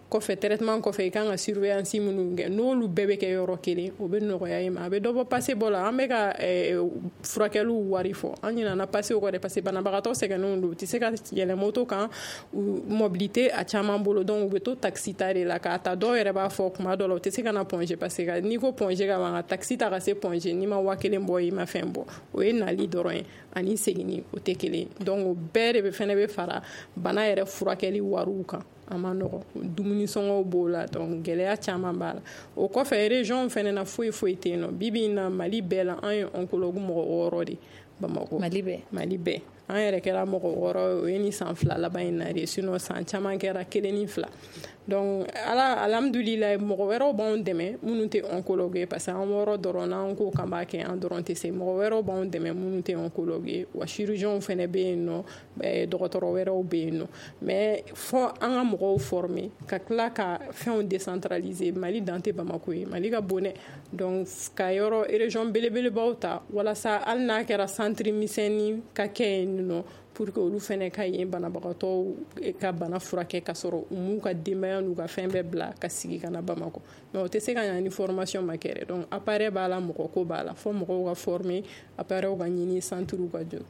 kɔfɛ traitement kɔfɛ i kan ka surveillance minnu kɛ n'olu bɛɛ bɛ kɛ yɔrɔ kelen o bɛ nɔgɔya i ma a bɛ dɔ bɔ passe bɔ la an bɛ ka furakɛliw wari fɔ an ɲinɛna passe kɔ dɛ parce que banabagatɔ sɛgɛnnenw don u tɛ se ka yɛlɛ moto kan mobilité a caman bolo donc u bɛ to taxi ta de la k'a ta dɔw yɛrɛ b'a fɔ kuma dɔ la u tɛ se ka na Pongé parce que n'i ko Pongé ka ban ka taxi ta ka se Pongé n'i ma waa kelen bɔ i ma fɛn bɔ o ye nali dɔrɔn ye ani seginni o tɛ kelen donc o bɛɛ de fɛnɛ bɛ fara bana yɛrɛ furakɛli wariw kan a ma nɔgɔ dumuni sɔngɔw b'o la donc gɛlɛya caman b'a la o kɔfɛ région fɛnɛ na foyi foyi tɛ yen nɔ bi bi in na Mali bɛɛ la an ye oncologue mɔgɔ wɔɔrɔ de Bamako Mali bɛɛ Mali bɛɛ an yɛrɛ kɛra mɔgɔ wɔɔrɔ o ye ni san fila laban in na de sinon san caman kɛra kelen ni fila donc ala alhamdulillah mɔgɔ wɛrɛw b'anw dɛmɛ minnu tɛ oncologue ye parce que an wɔɔrɔ dɔrɔn n'an ko k'an b'a kɛ an dɔrɔn tɛ se mɔgɔ wɛrɛw b'anw dɛmɛ minnu tɛ oncologue ye wa chirurgien fɛnɛ bɛ yen nɔ dɔgɔtɔrɔ wɛrɛw bɛ yen nɔ mais fɔ an ka mɔgɔw former ka tila ka fɛnw décentraliser Mali dan tɛ Bamako ye Mali ka bon dɛ donc ka yɔrɔ région belebelebaw ta walasa hali n'a kɛra centre misɛnnin ka kɛ yen nɔ pour que olu fɛnɛ ka yen banabagatɔw ka bana furakɛ ka sɔrɔ u m'u ka denbaya n'u ka fɛn bɛɛ bila ka sigi ka na Bamako mais o tɛ se ka ɲa ni formation ma kɛ donc appareil b'a la mɔgɔ ko b'a la fɔ mɔgɔw ka former appareil ka ɲini centre ka jɔ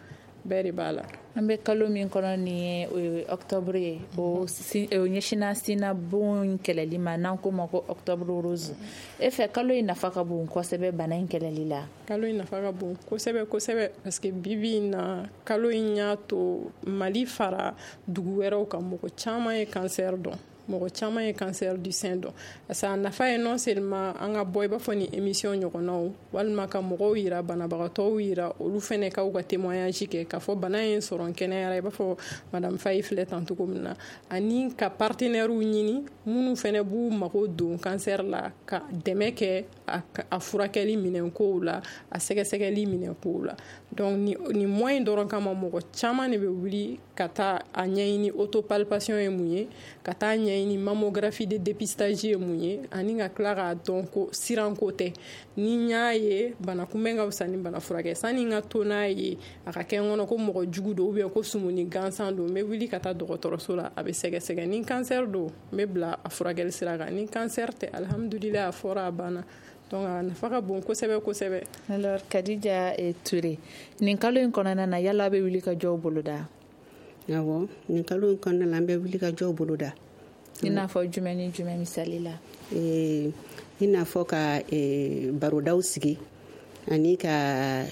bɛɛ de b'a la an bɛ kalo min kɔnɔ nin ye o ye octobre ye o ɲɛsina sina bon kɛlɛli ma n'an ko ma ko octobre rose e fɛ kalo in nafa ka bon kosɛbɛ bana in kɛlɛli la kalo in nafa ka bon kosɛbɛ kosɛbɛ parce que bibi in na kalo in y'a to Mali fara dugu wɛrɛw kan mɔgɔ caman ye cancer dɔn mɔgɔ caman ye cancer du sein dɔn parce que a nafa ye non seulement an ka bɔ i b'a fɔ ni émission ɲɔgɔnnaw walima ka mɔgɔw yira banabagatɔw yira olu fɛnɛ ka u ka témoignage kɛ k'a fɔ bana in sɔrɔ n kɛnɛyara i b'a fɔ madame Faye filɛ tan cogo min na ani ka partenaires ɲini minnu fɛnɛ b'u mago don cancer la ka dɛmɛ kɛ a furakɛli minɛnkow la a sɛgɛsɛgɛli minɛnkow la donc ni ni moyen dɔrɔn kama mɔgɔ caman de bɛ wuli ka taa a ɲɛɲini autopalpation ye mun ye ka taa ɲɛɲini mammographie de dépistage ye mun ye ani ka tila k'a dɔn ko siranko tɛ ni n y'a ye bana kunbɛn ka fisa ni bana furakɛ sani n ka to n'a ye a ka kɛ n kɔnɔ ko mɔgɔ jugu don ou bien ko sumuni gansan don n bɛ wuli ka taa dɔgɔtɔrɔso la a bɛ sɛgɛsɛgɛ ni cancer don n bɛ bila a furakɛli sira kan ni cancer tɛ alhamdulillah a fɔra a banna donc a nafa ka bon kosɛbɛ kosɛbɛ. alors Kadija Touré nin kalo in kɔnɔna na yala a bɛ wuli ka jɔw boloda awɔ nin kalo in kɔnɔna la an bɛ wuli ka jɔw boloda i n'a fɔ jumɛn ni jumɛn misali la i n'a fɔ ka barodaw sigi ani ka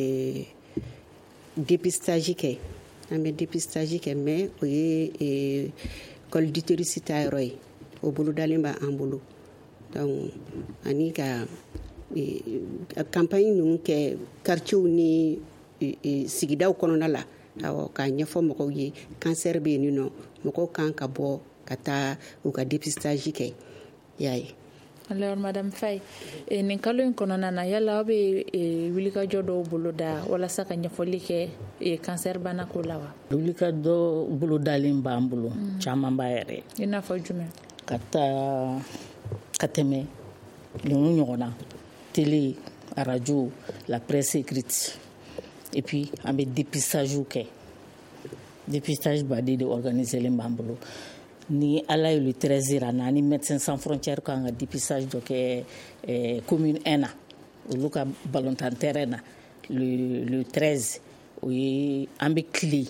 dépistage kɛ an bɛ dépistage kɛ mais o ye col d'utérus ta yɔrɔ ye o bolodalen b'an bolo donc ani ka campagne ninnu kɛ quartiers ni sigidaw kɔnɔna la awɔ k'a ɲɛfɔ mɔgɔw ye cancer bɛ yen nɔ mɔgɔw kan ka bɔ ka taa u ka dépistage kɛ y'a ye. alors madame Faye nin kalo in kɔnɔna na yala aw bɛ wulikajɔ dɔw boloda walasa ka ɲɛfɔli kɛ cancer bana ko la wa. wulikajɔ bolodalen b'an bolo caman b'a yɛrɛ. i n'a fɔ jumɛn. ka taa ka tɛmɛ ninnu ɲɔgɔn na télé radio la presse écrite et puis an bɛ dépistage kɛ dépistage baden de organiselen b'an bolo ni ala ye le treize ra na ni médecins sans frontières kan ka dépistage dɔ kɛ commune un na olu ka balontan terrain na le le treize o ye an bɛ tile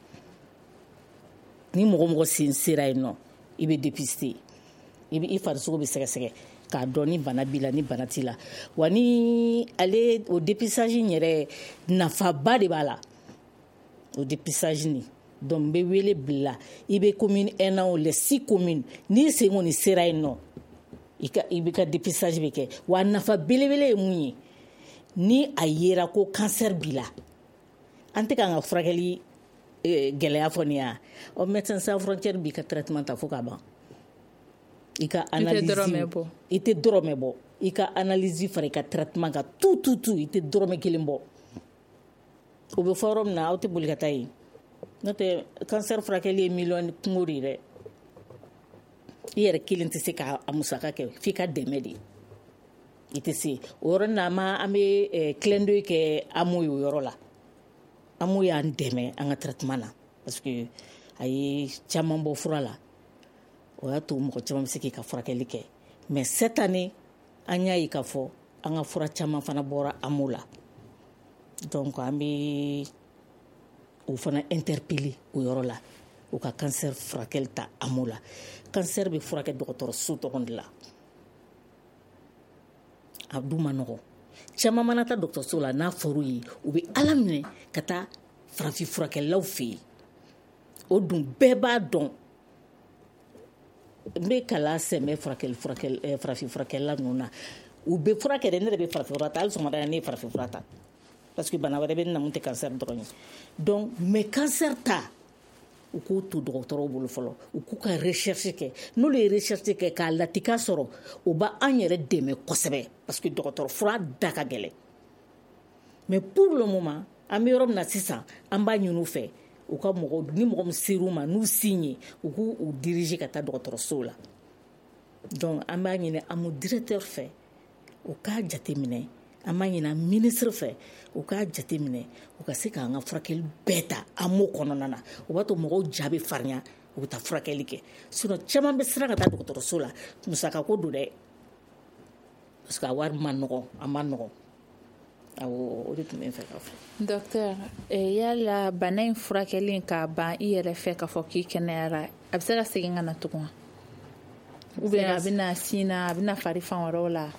ni mɔgɔ mɔgɔ sen sera yen nɔ i bɛ dépister i bɛ i farisogo bɛ sɛgɛsɛgɛ k'a dɔn ni bana b'i la ni bana t'i la wa ni ale o dépistage yɛrɛ nafaba de b'a la o dépistage ni donc n bɛ wele bila i bɛ commune un na o les six communes n'i sen kɔni sera yen nɔ i ka i bɛ ka dépistage bɛ kɛ wa nafa belebele ye mun ye ni a yera ko cancer b'i la an tɛ k'an ka furakɛli gɛlɛya fɔ nin ya o médecins sans frontières b'i ka traitement ta fo ka ban i ka analyse i tɛ dɔrɔmɛ bɔ i ka analyse fara i ka traitement kan tout tout tout i tɛ dɔrɔmɛ kelen bɔ o bɛ fɔ yɔrɔ min na aw tɛ boli ka taa yen n'o tɛ cancer furakɛli ye miliyɔn kungo de ye dɛ i yɛrɛ kelen tɛ se k'a musaka kɛ f'i ka dɛmɛ de i tɛ se o yɔrɔ na ma an bɛ clin d'œil kɛ amu ye o yɔrɔ la amu y'an dɛmɛ an ka traitement na parce que a ye caman bɔ fura la o y'a to mɔgɔ caman bɛ se k'i ka furakɛli kɛ mais cette année an y'a ye k'a fɔ an ka fura caman fana bɔra AMO la donc an bɛ o fana interpeller o yɔrɔ la u ka cancer furakɛli ta AMO la cancer bɛ furakɛ dɔgɔtɔrɔso dɔrɔn de la a dun ma nɔgɔn caman mana taa dɔgɔtɔrɔso la n'a fɔr'u ye u bɛ ala minɛ ka taa farafin furakɛlaw fɛ yen o dun bɛɛ b'a dɔn n bɛ kala sɛmɛ furakɛli furakɛli farafin furakɛla ninnu na u bɛ furakɛ dɛ ne de bɛ farafin fura ta hali sɔgɔmada ne ye farafin fura ta parce que bana wɛrɛ bɛ ne na mun tɛ cancer dɔrɔn ye donc mais cancer ta u k'u to dɔgɔtɔrɔw bolo fɔlɔ u k'u ka recherche kɛ n'olu ye recherche kɛ k'a latika sɔrɔ o b'a an yɛrɛ dɛmɛ kosɛbɛ parce que dɔgɔtɔrɔ fura da ka gɛlɛn mais pour le moment an bɛ yɔrɔ min na sisan an b'a ɲini u fɛ u ka mɔgɔw ni mɔgɔ min ser'u ma n'u signe ye u k'u u diriger ka taa dɔgɔtɔrɔsow la donc an b'a ɲini AMO directeur fɛ u k'a jateminɛ an b'a ɲini ministre fɛ u k'a jateminɛ u ka se k'an ka furakɛli bɛɛ ta AMO kɔnɔna na o b'a to mɔgɔw ja bɛ farinya u bɛ taa furakɛli kɛ sinon caman bɛ siran ka taa dɔgɔtɔrɔso la musaka ko don dɛ parce que a wari ma nɔgɔn a ma nɔgɔn awɔ o de tun bɛ n fɛ k'a fɔ. docteur yala bana in furakɛli k'a ban i yɛrɛ fɛ k'a fɔ k'i kɛnɛyara a bɛ se ka segin ka na tugun ou bien a bɛna sin na a bɛna fari fan wɛrɛw la.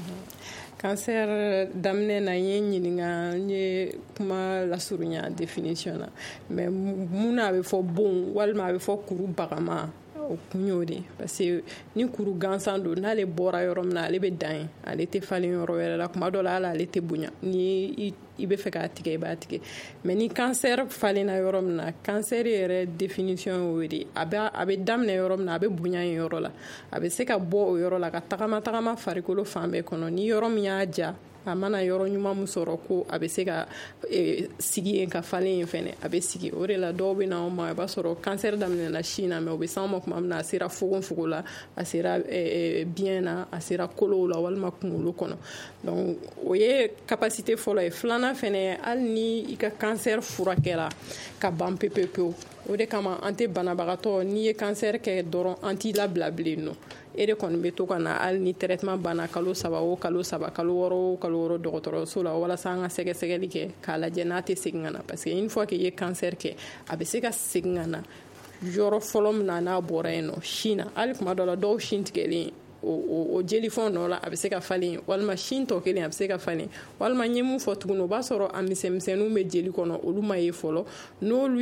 cancer daminɛ na n ye ɲininka n ye kuma lasurunya definition na mais mun na a bɛ fɔ bon walima a bɛ fɔ kuru bagama o kun y'o de parce que ni kuru gansan don n'ale bɔra yɔrɔ min na ale bɛ dan ye ale tɛ falen yɔrɔ wɛrɛ la kuma dɔ la hali ale tɛ bonya ni i bɛ fɛ k'a tigɛ i b'a tigɛ mais ni cancer falenna yɔrɔ min na cancer yɛrɛ definition y'o de a bɛ a bɛ daminɛ yɔrɔ min na a bɛ bonya yen yɔrɔ la a bɛ se ka bɔ o yɔrɔ la ka tagama tagama farikolo fan bɛɛ kɔnɔ ni yɔrɔ min y'a ja a mana yɔrɔ ɲuman min sɔrɔ ko a bɛ se ka e, sigi yen ka falen yen fɛnɛ a bɛ sigi o de la dɔw bɛ na anw ma i b'a sɔrɔ cancer daminɛna sin na mais o bɛ s'anw ma tuma min na a sera fogonfogo la a sera e, biyɛn na a sera kolow la walima kunkolo kɔnɔ donc o ye capacité fɔlɔ ye filanan fɛnɛ hali ni i ka cancer furakɛla ka ban pepewu o de kama an tɛ banabagatɔ n'i ye cancer kɛ dɔrɔn an t'i labila bilen nɔ e de kɔni bɛ to ka na hali ni traitement banna kalo saba o kalo saba kalo wɔɔrɔ o kalo wɔɔrɔ dɔgɔtɔrɔso la walasa an ka sɛgɛsɛgɛli kɛ k'a lajɛ n'a tɛ segin ka na parce que une fois que i ye cancer kɛ a bɛ se ka segin ka na yɔrɔ fɔlɔ min na n'a bɔra yen nɔ sin na hali kuma dɔ la dɔw sin tigɛlen o jelifɔn nɔ la a bɛ se ka falen walima sin tɔ kelen a bɛ se ka falen walima n ye mun fɔ tuguni o b'a sɔrɔ a misɛnmisɛnninw bɛ jeli kɔnɔ olu ma ye fɔlɔ n'olu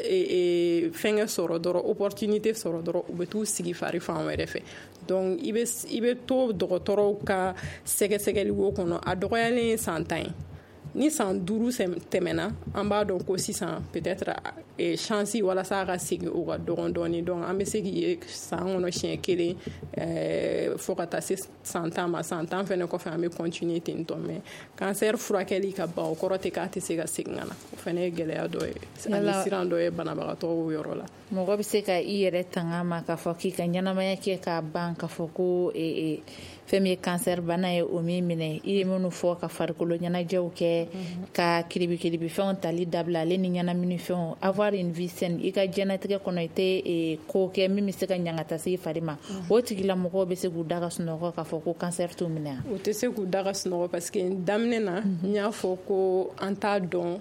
ye fɛngɛ sɔrɔ dɔrɔn opportunité sɔrɔ dɔrɔn u bɛ t'u sigi fari fan wɛrɛ fɛ donc i bɛ i bɛ to dɔgɔtɔrɔw ka sɛgɛsɛgɛli wo kɔnɔ a dɔgɔyalen ye san tan ye ni san duuru tɛmɛna an b'a dɔn ko sisan peut-être chance walasa a ka segin o ka dɔgɔn dɔɔni donc an bɛ se k'i ye san kɔnɔ siɲɛ kelen fo ka taa se san tan ma san tan fɛnɛ kɔfɛ an bɛ continuer ten tɔ mais cancer furakɛli ka ban o kɔrɔ tɛ k'a tɛ se ka segin ka na o fɛnɛ ye gɛlɛya dɔ ye ani siran dɔ ye banabagatɔw yɔrɔ la. mɔgɔ bɛ se ka i yɛrɛ tanga ma k'a fɔ k'i ka ɲɛnamaya kɛ k'a ban k'a fɔ ko fɛn min ye cancer bana ye o min minɛ i ye minnu fɔ ka farikolo ɲɛnajɛw kɛ ka kiribikiribi fɛnw tali dabila ale ni ɲɛnamini fɛnw avoir une vie saine i ka diɲɛnatigɛ kɔnɔ i tɛ ko kɛ min bɛ se ka ɲangata se i fari ma o tigilamɔgɔw bɛ se k'u da ka sunɔgɔ k'a fɔ ko cancer t'u minɛ o tɛ se k'u da ka sunɔgɔ parce que daminɛ na n y'a fɔ ko an t'a dɔn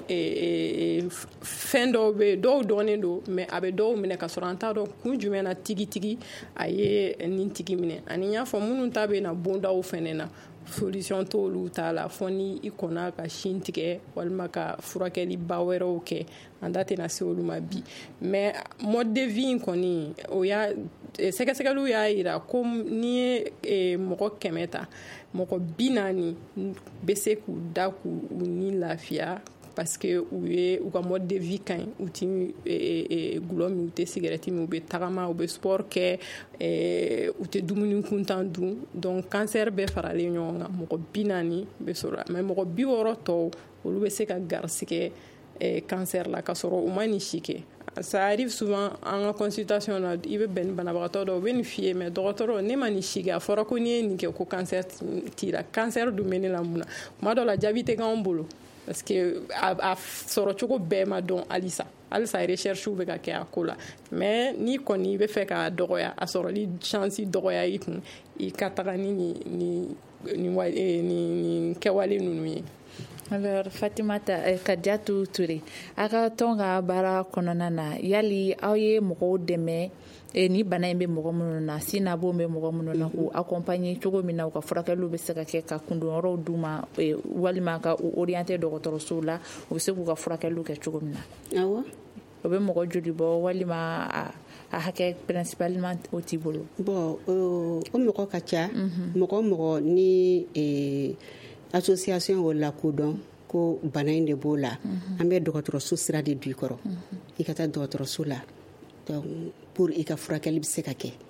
fɛn dɔw bɛ yen dɔw dɔnnen don mais a bɛ dɔw minɛ ka sɔrɔ an t'a dɔn kun jumɛn na tigitigi a ye nin tigi minɛ ani n y'a fɔ minnu ta bɛ na bondaw fɛnɛ na solution t'olu t'a la fɔ ni i kɔnna ka sin tigɛ walima ka furakɛli ba wɛrɛw kɛ an da tɛna se olu ma bi mais mode de vie in kɔni o y'a sɛgɛsɛgɛliw y'a jira ko n'i ye mɔgɔ kɛmɛ ta mɔgɔ bi naani bɛ se k'u da k'u ni lafiya parce que u ye u ka mode de vie ka ɲi u tɛ gulɔ min u tɛ cigarette min u bɛ tagama u bɛ sport kɛ u tɛ dumuni kuntan dun donc cancer bɛɛ faralen ɲɔgɔn kan mɔgɔ bi naani bɛ sɔrɔ mais mɔgɔ bi wɔɔrɔ tɔw olu bɛ se ka garisigɛ cancer la ka sɔrɔ u ma nin si kɛ ça arrive souvent en consultation na i bɛ bɛn ni banabagatɔ dɔ u bɛ nin f'i ye mais dɔgɔtɔrɔ ne ma nin si kɛ a fɔra ko n'i ye nin kɛ ko cancer t'i la cancer dun bɛ ne la mun na tuma dɔw la jaabi tɛ k'anw bolo parce que a sɔrɔ cogo bɛɛ ma dɔn halisa halisa recherche bɛ ka kɛ a ko la mais ni kɔni bɛ fɛ ka dɔgɔya a sɔrɔli chance dɔgɔya i kun i ka taga ni ni ni ni ni kɛwale ninnu ye. Alors Fatimata eh, Kadiatou Touré a ka tɔn ka baara kɔnɔna na yali aw ye mɔgɔw dɛmɛ eh, ni bana in bɛ mɔgɔ minnu na sinabon bɛ mɔgɔ minnu na k'u accompagner cogo min na u ka furakɛliw bɛ se ka kɛ ka kundonyɔrɔw d'u ma eh, walima ka u orienter dɔgɔtɔrɔsow la u bɛ se k'u ka furakɛliw kɛ cogo min na. Awɔ. O bɛ mɔgɔ joli bɔ walima a, a hakɛ principalement o t'i bolo. Bon o mɔgɔ ka ca mɔgɔ mɔgɔ ni eh, association o la kodɔn ko bana in de b'o la an bɛ dɔgɔtɔrɔso sira de du kɔrɔ i ka taa dɔgɔtɔrɔso la donc pour i ka furakɛli bɛ se ka kɛ.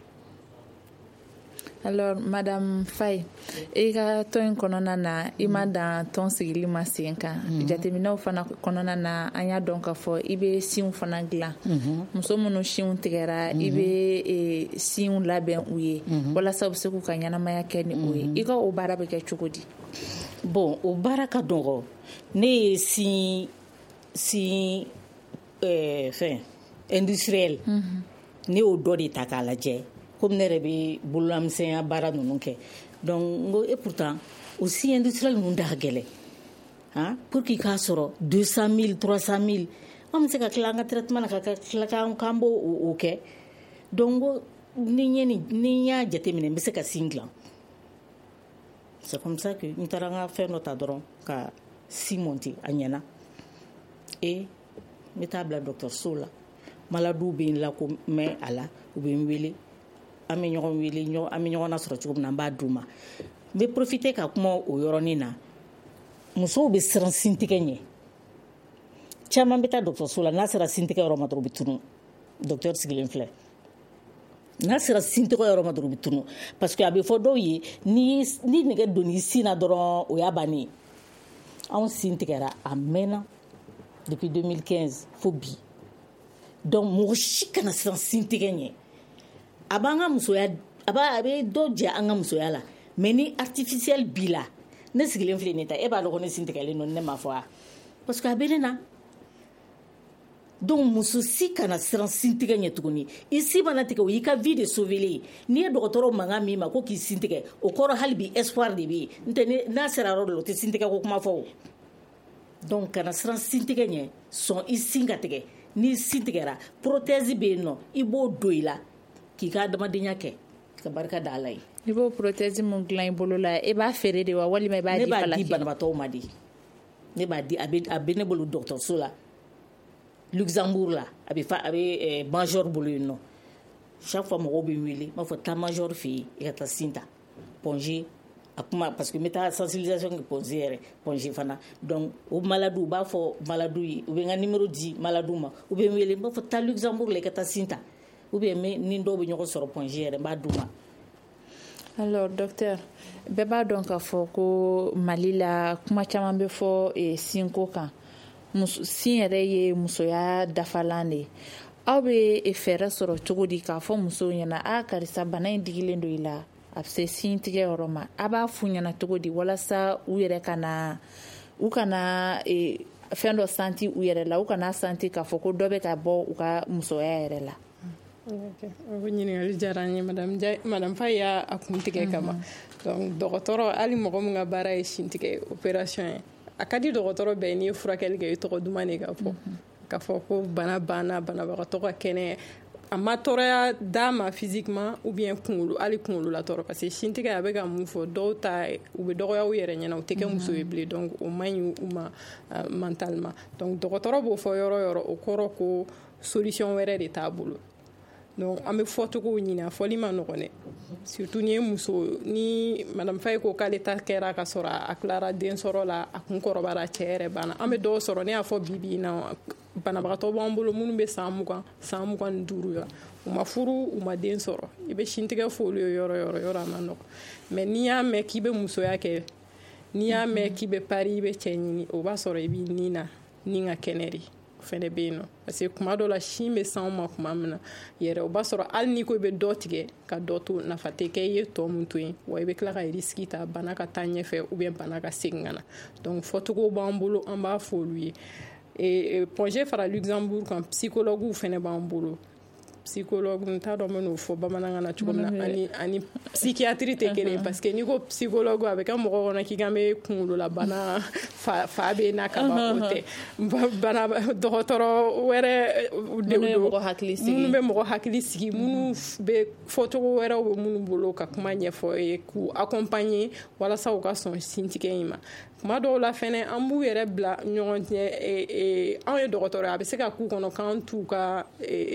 Alors Madame Faye i ka tɔn in kɔnɔna na i ma dan tɔn sigili ma sen kan jateminɛw fana kɔnɔna na an y'a dɔn k'a fɔ i bɛ sinw fana dilan muso minnu sinw tigɛra i bɛ sinw labɛn u ye walasa u bɛ se k'u ka ɲɛnamaya kɛ ni o ye i ka o baara bɛ kɛ cogo di. Bon o baara ka dɔgɔ ne ye sin sin fɛn industriel ne y'o dɔ de ta k'a lajɛ comme ne yɛrɛ bɛ bololamisɛnya baara ninnu kɛ donc n ko et pourtant o sin industriel ninnu da ka gɛlɛn han pour que i k'a sɔrɔ deux cent mille trois cent mille an bɛ se ka tila an ka traitement na ka tila k'an b'o o kɛ donc n ko ni n y'a jateminɛ n bɛ se ka sin dilan. C'est comme ça que nous avons fait notre dron ka si monter a ɲɛna et n bɛ taa bila dɔgɔtɔrɔso la maladiw bɛ n la ko mɛn a la u bɛ n wele an bɛ ɲɔgɔn wele an bɛ ɲɔgɔn nasɔrɔ cogo min na n b'a d'u ma n bɛ profiter ka kuma o yɔrɔnin na musow bɛ siran sintigɛ ɲɛ caman bɛ taa dɔgɔtɔrɔso la n'a sera sintigɛ yɔrɔ ma dɔrɔn u bɛ tunu docteur sigilen filɛ n'a sera sintigɛ yɔrɔ ma dɔrɔn u bɛ tunu parce que a bɛ fɔ dɔw ye ni ni nɛgɛ donn'i sin na dɔrɔn o y'a bannen ye anw sin tigɛra a mɛnna depuis deux mille quinze fo bi donc mɔgɔ si kana siran sintigɛ ɲɛ a b'an ka musoya a b'a a bɛ dɔ jɛ an ka musoya la mais ni artificiel b'i la ne sigilen filɛ nin ta e b'a dɔn ko ne sin tigɛlen don ne m'a fɔ a parce que a bɛ ne na donc muso si kana siran sintigɛ ɲɛ tuguni i si mana tigɛ o y'i ka vie de sauver ye n'i ye dɔgɔtɔrɔ mankan min ma ko k'i sintigɛ o kɔrɔ hali bi espoir de bɛ yen n tɛ n'a sera yɔrɔ dɔ la o tɛ sintigɛ ko kuma fɔ o donc kana siran sintigɛ ɲɛ sɔn i sin ka tigɛ n'i sin tigɛra prothèse bɛ yen nɔ i b'o don i la k'i ka adamadenya kɛ ka barika da Ala ye. I b'o prothèse mun dilan i bolo la i b'a feere de wa walima i b'a di falaki? Ne b'a di banabaatɔw ma de ne b'a di a bɛ ne bolo dɔgɔtɔrɔso la Luxembourg la a bɛ fa a bɛ major bolo yen nɔ chaque fois mɔgɔw bɛ n wele n b'a fɔ taa major fɛ yen i ka taa sin ta ponge a kuma parce que n bɛ taa sensibilisation kɛ ponge yɛrɛ ponge fana donc o maladiw u b'a fɔ maladiw ye u bɛ n ka numéro di maladiw ma u bɛ n wele n b'a fɔ taa Luxembourg la i ka taa sin ta ou bien ni dɔw bɛ ɲɔgɔn sɔrɔ ponge yɛrɛ n b'a d'u ma. Alors docteur bɛɛ b'a dɔn k'a fɔ ko Mali la kuma caman bɛ fɔ sinko kan sin yɛrɛ ye musoya dafalan de ye aw bɛ fɛɛrɛ sɔrɔ cogo di k'a fɔ musow ɲɛna a karisa bana in digilen don i la a bɛ se sin tigɛ yɔrɔ ma a b'a f'u ɲɛna cogo di walasa u yɛrɛ kana u kana fɛn dɔ santi u yɛrɛ la u kana santi k'a fɔ ko dɔ bɛ ka bɔ u ka musoya yɛrɛ la. Okay. O ɲininkali diyara n ye madame madame Faye y'a kun tigɛ kama donc dɔgɔtɔrɔ hali mɔgɔ min ka baara ye sin tigɛ opération ye a ka di dɔgɔtɔrɔ bɛɛ n'i ye furakɛli kɛ i tɔgɔ duman de ka fɔ ka fɔ ko bana banna banabagatɔ ka kɛnɛ a ma tɔɔrɔya d'a ma physiquement ou bien kunkolo hali kunkolo la tɔɔrɔ parce que sin tigɛ a bɛ ka mun fɔ dɔw ta u bɛ dɔgɔya u yɛrɛ ɲɛna u tɛ kɛ muso ye bilen donc o man ɲi u ma mentalement donc dɔgɔtɔrɔ b'o fɔ yɔrɔ yɔrɔ o kɔrɔ ko solution wɛrɛ de t'a bolo donc an bɛ fɔcogow ɲini a fɔli ma nɔgɔn dɛ surtout ni ye muso ni madame Faye ko k'ale ta kɛra ka sɔrɔ a tilara den sɔrɔ la a kun kɔrɔbara cɛ yɛrɛ banna an bɛ dɔw sɔrɔ ne y'a fɔ bi bi in na banabagatɔ b'an bolo minnu bɛ san mugan san mugan ni duuru la u ma furu u ma den sɔrɔ i bɛ sintigɛ fɔ olu ye yɔrɔ yɔrɔ yɔrɔ a ma nɔgɔn mais n'i y'a mɛn k'i bɛ musoya kɛ n'i y'a mɛn k'i bɛ pari i bɛ cɛ ɲini o b'a sɔrɔ i b'i nin na ni ka kɛnɛ de fɛnɛ bɛ yen nɔ parce que kuma dɔ la sin bɛ san ma kuma min na yɛrɛ o b'a sɔrɔ hali n'i ko i bɛ dɔ tigɛ ka dɔ to nafa tɛ kɛ i ye tɔ min to yen wa i bɛ tila ka risque ta bana ka taa ɲɛfɛ ou bien bana ka segin ka na donc fɔcogo b'an bolo an b'a fɔ olu ye et projet fara Luxembourg kan psychologue fɛnɛ b'an bolo psychologue n t'a dɔn n bɛ n'o fɔ bamanankan na cogo min na ani ani psychiatrie tɛ kelen parce que n'i ko psychologue a bɛ kɛ mɔgɔ kɔnɔ k'i kan bɛ kunkololabana fa fa bɛ n'a ka ban o tɛ bana dɔgɔtɔrɔ wɛrɛ de don minnu bɛ mɔgɔ hakili sigi minnu bɛ fɔcogo wɛrɛw bɛ minnu bolo ka kuma ɲɛfɔ ye k'u accompagner walasa u ka sɔn sintigɛ in ma kuma dɔw la fɛnɛ an b'u yɛrɛ bila ɲɔgɔn cɛ anw ye dɔgɔtɔrɔ a bɛ se ka k'u kɔnɔ k'an t'u ka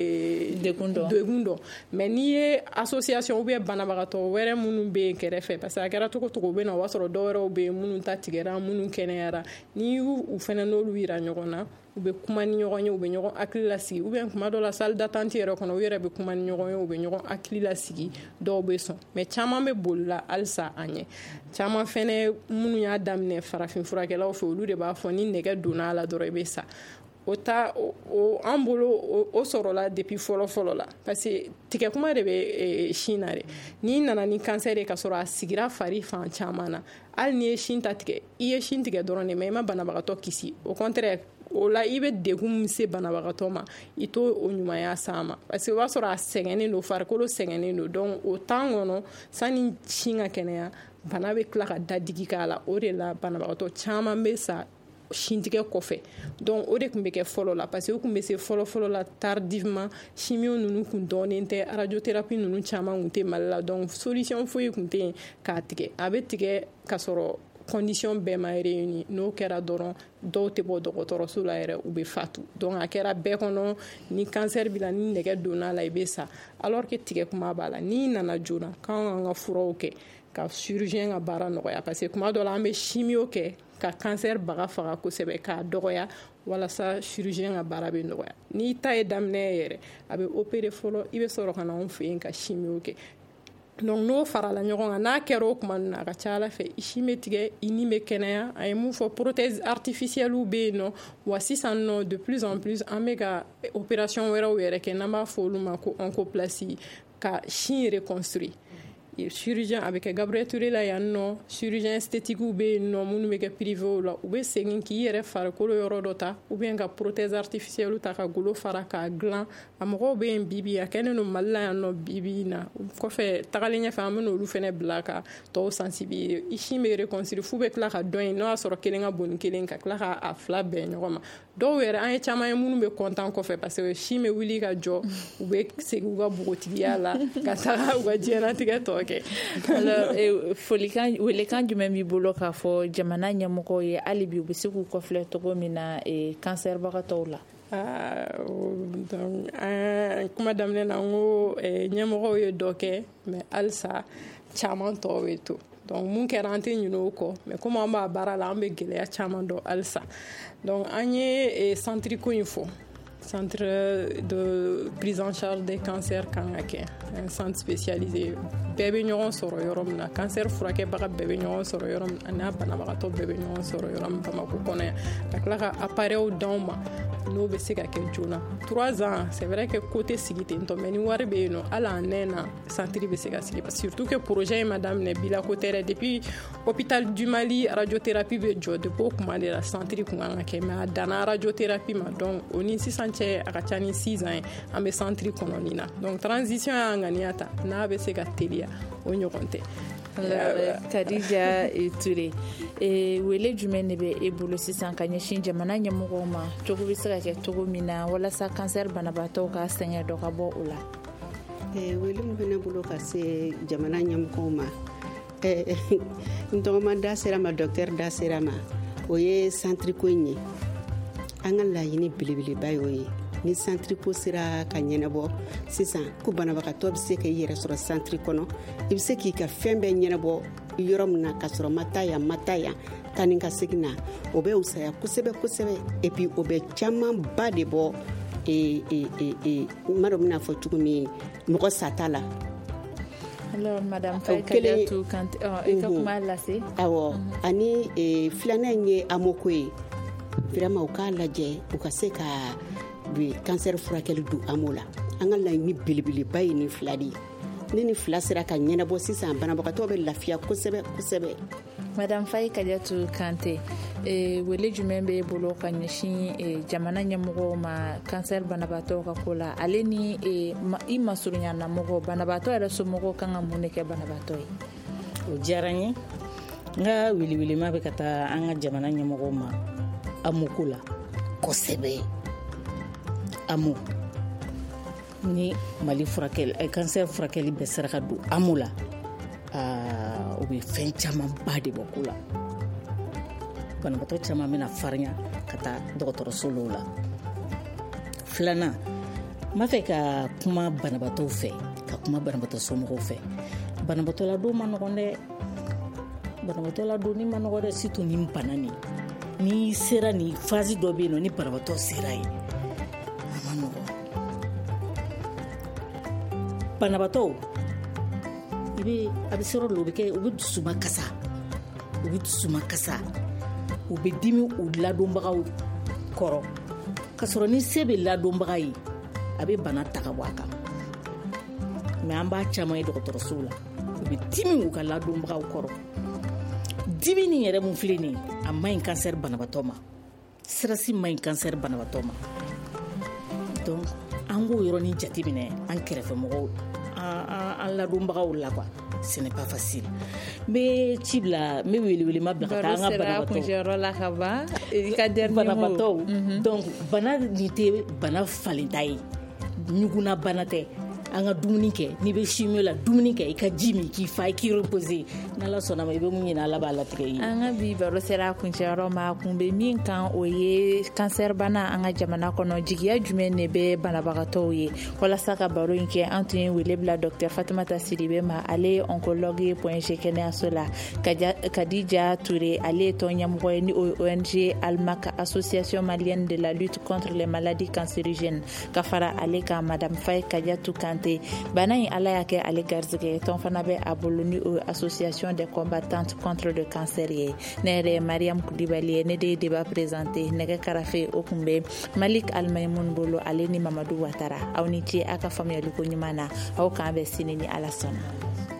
degun dɔn mɛ n'i ye association ou bien banabagatɔ wɛrɛ minnu bɛ yen kɛrɛfɛ parce que a kɛra cogo cogo bɛ na o b'a sɔrɔ dɔw wɛrɛw bɛ yen minnu ta tigɛra minnu kɛnɛyara n'i y'u fɛnɛ n'olu yira ɲɔgɔn na u bɛ kuma ni ɲɔgɔn ye u bɛ ɲɔgɔn hakili lasigi ou bien kuma dɔw la salle d'attente yɛrɛ kɔnɔ u yɛrɛ bɛ kuma ni ɲɔgɔn ye u bɛ ɲɔgɔn hakili lasigi dɔw bɛ sɔn mɛ caman bɛ boli la halisa an ɲɛ caman fɛnɛ minnu y'a daminɛ farafin furakɛlaw fɛ olu de b'a fɔ ni nɛgɛ donna a la dɔrɔn i bɛ sa o ta o an bolo o sɔrɔla depuis fɔlɔ fɔlɔ la parce que tigɛ kuma de bɛ sin na dɛ n'i nana ni cancer ye ka sɔrɔ a sigira fari fan caman na hali n'i ye sin ta tigɛ i ye sin tigɛ dɔrɔn de mɛ i ma banabagatɔ kisi au contraire o la i bɛ degun min se banabagatɔ ma i t'o o ɲumanya s'a ma parce que o b'a sɔrɔ a sɛgɛnnen don farikolo sɛgɛnnen don donc o temps kɔnɔ sani sin ka kɛnɛya bana bɛ tila ka dadigi k'a la o de la banabagatɔ caman bɛ sa sintigɛ kɔfɛ donc o de tun bɛ kɛ fɔlɔ la parce que o tun bɛ se fɔlɔ fɔlɔ la tardivement chimio ninnu tun dɔnnen tɛ radiothérapie ninnu caman tun tɛ Mali la donc solution foyi tun tɛ yen k'a tigɛ a bɛ tigɛ ka sɔrɔ condition bɛɛ ma réuni n'o kɛra dɔrɔn dɔw tɛ bɔ dɔgɔtɔrɔso la yɛrɛ u bɛ fatu donc a kɛra bɛɛ kɔnɔ ni cancer b'i la ni nɛgɛ donna la i bɛ sa alors que tigɛ kuma b'a la n'i nana joona k'an ka furaw kɛ ka chirurgien ka baara nɔgɔya parce que kuma dɔ la an bɛ chimio kɛ ka cancer baga faga kosɛbɛ k'a dɔgɔya walasa chirurgien ka baara bɛ nɔgɔya n'i ta ye daminɛ yɛrɛ a bɛ opérer fɔlɔ i bɛ sɔrɔ ka na anw fɛ yen ka chimio kɛ donc n'o farala ɲɔgɔn kan n'a kɛra o kuma na a ka ca ala fɛ i sin bɛ tigɛ i ni bɛ kɛnɛya a ye mun fɔ prothèse artificielle bɛ yen nɔ wa sisan nɔ de plus en plus an bɛ ka opération wɛrɛw yɛrɛ kɛ n'an b'a fɔ olu ma ko oncoplastie ka sin reconstruire chirurgien a bɛ kɛ Gabriel Touré la yan nɔ chirurgien esthétique bɛ yen nɔ minnu bɛ kɛ privé la u bɛ segin k'i yɛrɛ farikolo yɔrɔ dɔ ta ou bien ka prothèse artificielle ta ka golo fara k'a dilan a mɔgɔw bɛ yen bibi a kɛlen don Mali la yan nɔ bibi na kɔfɛ tagalen ɲɛfɛ an bɛ n'olu fɛnɛ bila ka tɔw sensibiliser i sin bɛ reconstruire f'u bɛ tila ka dɔn yen n'o y'a sɔrɔ kelen ka bon ni kelen ka tila k'a fila bɛn ɲɔgɔn ma dɔw yɛrɛ an ye caman ye minnu bɛ content kɔfɛ parce que sin bɛ wuli ka jɔ u bɛ segin u ka bogotigiya la ka taga u ka diɲɛlatigɛ tɔ kɛ alors folikan welekan jumɛn b'i bolo k'a fɔ jamana ɲɛmɔgɔw ye hali bi u bɛ se k'u kɔfilɛ cogo min na cancerbagatɔw la donc kuma daminɛ na n ko ɲɛmɔgɔw ye dɔ kɛ mais halisa caman tɔw bɛ to donc mun kɛra an tɛ ɲinɛ o kɔ mais comme an b'a baara la an bɛ gɛlɛya caman dɔn halisa donc an ye centre ko in fɔ centre de prise en charge des cancers kan ka kɛ un centre spécialisé bɛɛ bɛ ɲɔgɔn sɔrɔ yɔrɔ min na cancer furakɛbaga bɛɛ bɛ ɲɔgɔn sɔrɔ yɔrɔ min a n'a banabagatɔ bɛɛ bɛ ɲɔgɔn sɔrɔ yɔrɔ min Bamako kɔnɔ yan ka tila ka appareils d'anw ma n'o bɛ se ka kɛ joona trois ans c'est vrai que côté sigi ten tɔ mais ni wari bɛ yen nɔ hali an nɛ na centre bɛ se ka sigi surtout que projet in ma daminɛ bila ko tɛ dɛ depuis hôpital du Mali radiothérapie bɛ jɔ depuis o kuma de la centre kun kan ka kɛ mais a danna radiothérapie ma donc o ni sisan cɛ a ka ca ni six ans ye an bɛ centre kɔnɔ nin na donc transition y'an ŋaniya ta n'a bɛ se ka teliya o ɲɔgɔn tɛ. Kadija Touré wele jumɛn de bɛ e bolo sisan ka ɲɛsin jamana ɲɛmɔgɔw ma cogo bɛ se ka kɛ cogo min na walasa cancer banabaatɔw ka sɛgɛn dɔ ka bɔ o la wele min bɛ ne bolo ka se jamana ɲɛmɔgɔw ma n tɔgɔma da sera ma docteur da sera ma o ye centre ko in ye an ka laɲini belebeleba y'o ye ni centre ko sera ka ɲɛnabɔ sisan ko banabagatɔ bɛ se ka i yɛrɛ sɔrɔ centre kɔnɔ i bɛ se k'i ka fɛn bɛɛ ɲɛnabɔ yɔrɔ min na ka sɔrɔ ma taa yan ma taa yan taa ni ka segin na o bɛ wusaya kosɛbɛ kosɛbɛ et puis o bɛ caman ba de bɔ n ma dɔn bɛna fɔ cogo min mɔgɔ sata la. Alors madame Faye Kadiatou Kanté e ka kuma lase awɔ ani filanan ye amoko ye vraiment u k'a lajɛ u ka se ka cancer furakɛli du amo la. An ka laɲini belebeleba ye nin fila de ye. Ni nin fila sera ka ɲɛnabɔ sisan banabagatɔ bɛ lafiya kosɛbɛ kosɛbɛ. Madame Faye Kadiatou Kanté, e wele jumɛn bɛ bolo ka ɲɛsin jamana ɲɛmɔgɔw ma cancer banabaatɔ ka ko la, ale ni i masurunyana mɔgɔ banabaatɔ yɛrɛ somɔgɔw kan ka mun de kɛ banabaatɔ ye? O diyara n ye. N ka welewelema bɛ ka taa an ka jamana ɲɛmɔgɔw ma amu ko la kosɛbɛ. Amu ni Mali furakɛli cancer furakɛli bɛ sera ka don amu la, o bɛ fɛn caman ba de bɔ ko la. Banabaatɔ caman bɛna farinya ka taa dɔgɔtɔrɔso dɔw la. Filanan, n b'a fɛ ka kuma banabaatɔw fɛ, ka kuma banabaatɔ somɔgɔw fɛ. Banabaatɔ la don ma nɔgɔn dɛ. Banabaatɔ la don ni ma nɔgɔn dɛ, surtout ni bana nin. Ni sera ni phase dɔ bɛ yen nɔ ni banabaatɔ sera yen, a ma nɔgɔn. Banabaatɔw, i bɛ a bɛ sɔrɔ la u bɛ kɛ u bɛ dusuma kasa, u bɛ dusuma kasa, u bɛ dimi u ladonbagaw kɔrɔ. Ka sɔrɔ ni se bɛ ladonbaga ye, a bɛ bana ta ka bɔ a kan. Mais an b'a caman ye dɔgɔtɔrɔsow la, u bɛ dimi u ka ladonbagaw kɔrɔ. Dimi nin yɛrɛ mun filɛ nin ye, a ma ɲi cancer banabaatɔ ma, sirasi ma ɲi cancer banabaatɔ ma. Donc an k'o yɔrɔnin jateminɛ an kɛrɛfɛ mɔgɔw, an ladonbagaw la quoi. Ce n'est pas facile. N bɛ ci bila, n bɛ welewelema bila ka taa an ka banabaatɔw la ka ban, i ka dernier mot. Banabaatɔw, donc bana nin tɛ bana falenta ye, ɲuguna bana tɛ. An ka dumuni kɛ, n'i bɛ chimio la dumuni kɛ, i ka ji min, k'i fa, i k'i reposer. N'Ala sɔnna ma i bɛ mun ɲini Ala b'a latigɛ ye. An ka bi baro sera a kuncɛyɔrɔ ma, kun bɛ min kan o ye cancer bana an ka jamana kɔnɔ. Jigiya jumɛn de bɛ banabagatɔw ye? Walasa ka baro in kɛ, an tun ye wele bila Docteur Fatumata Sidibe ma, ale ye oncologue ye Point G kɛnɛyaso la. Kadija Touré, ale ye tɔn ɲɛmɔgɔ ye ni O N G Almak, Association Malienne de la lutte contre les maladies cancérigènes. Ka fara ale kan Madame Faye Kadiatou Kanté. Bana in ala y'a kɛ ale garizigɛ tɔn fana bɛ a bolo ni o association des combattantes contre le cancer ye. Ne yɛrɛ ye Mariam Kulibali ye, ne de ye débat présenté. Nɛgɛ karafe o kun bɛ Malik Almaymun bolo, ale ni Mamadou Watara. Aw ni ce a ka faamuyali ko ɲuman na, aw k'an bɛ sini ni Ala sɔnna.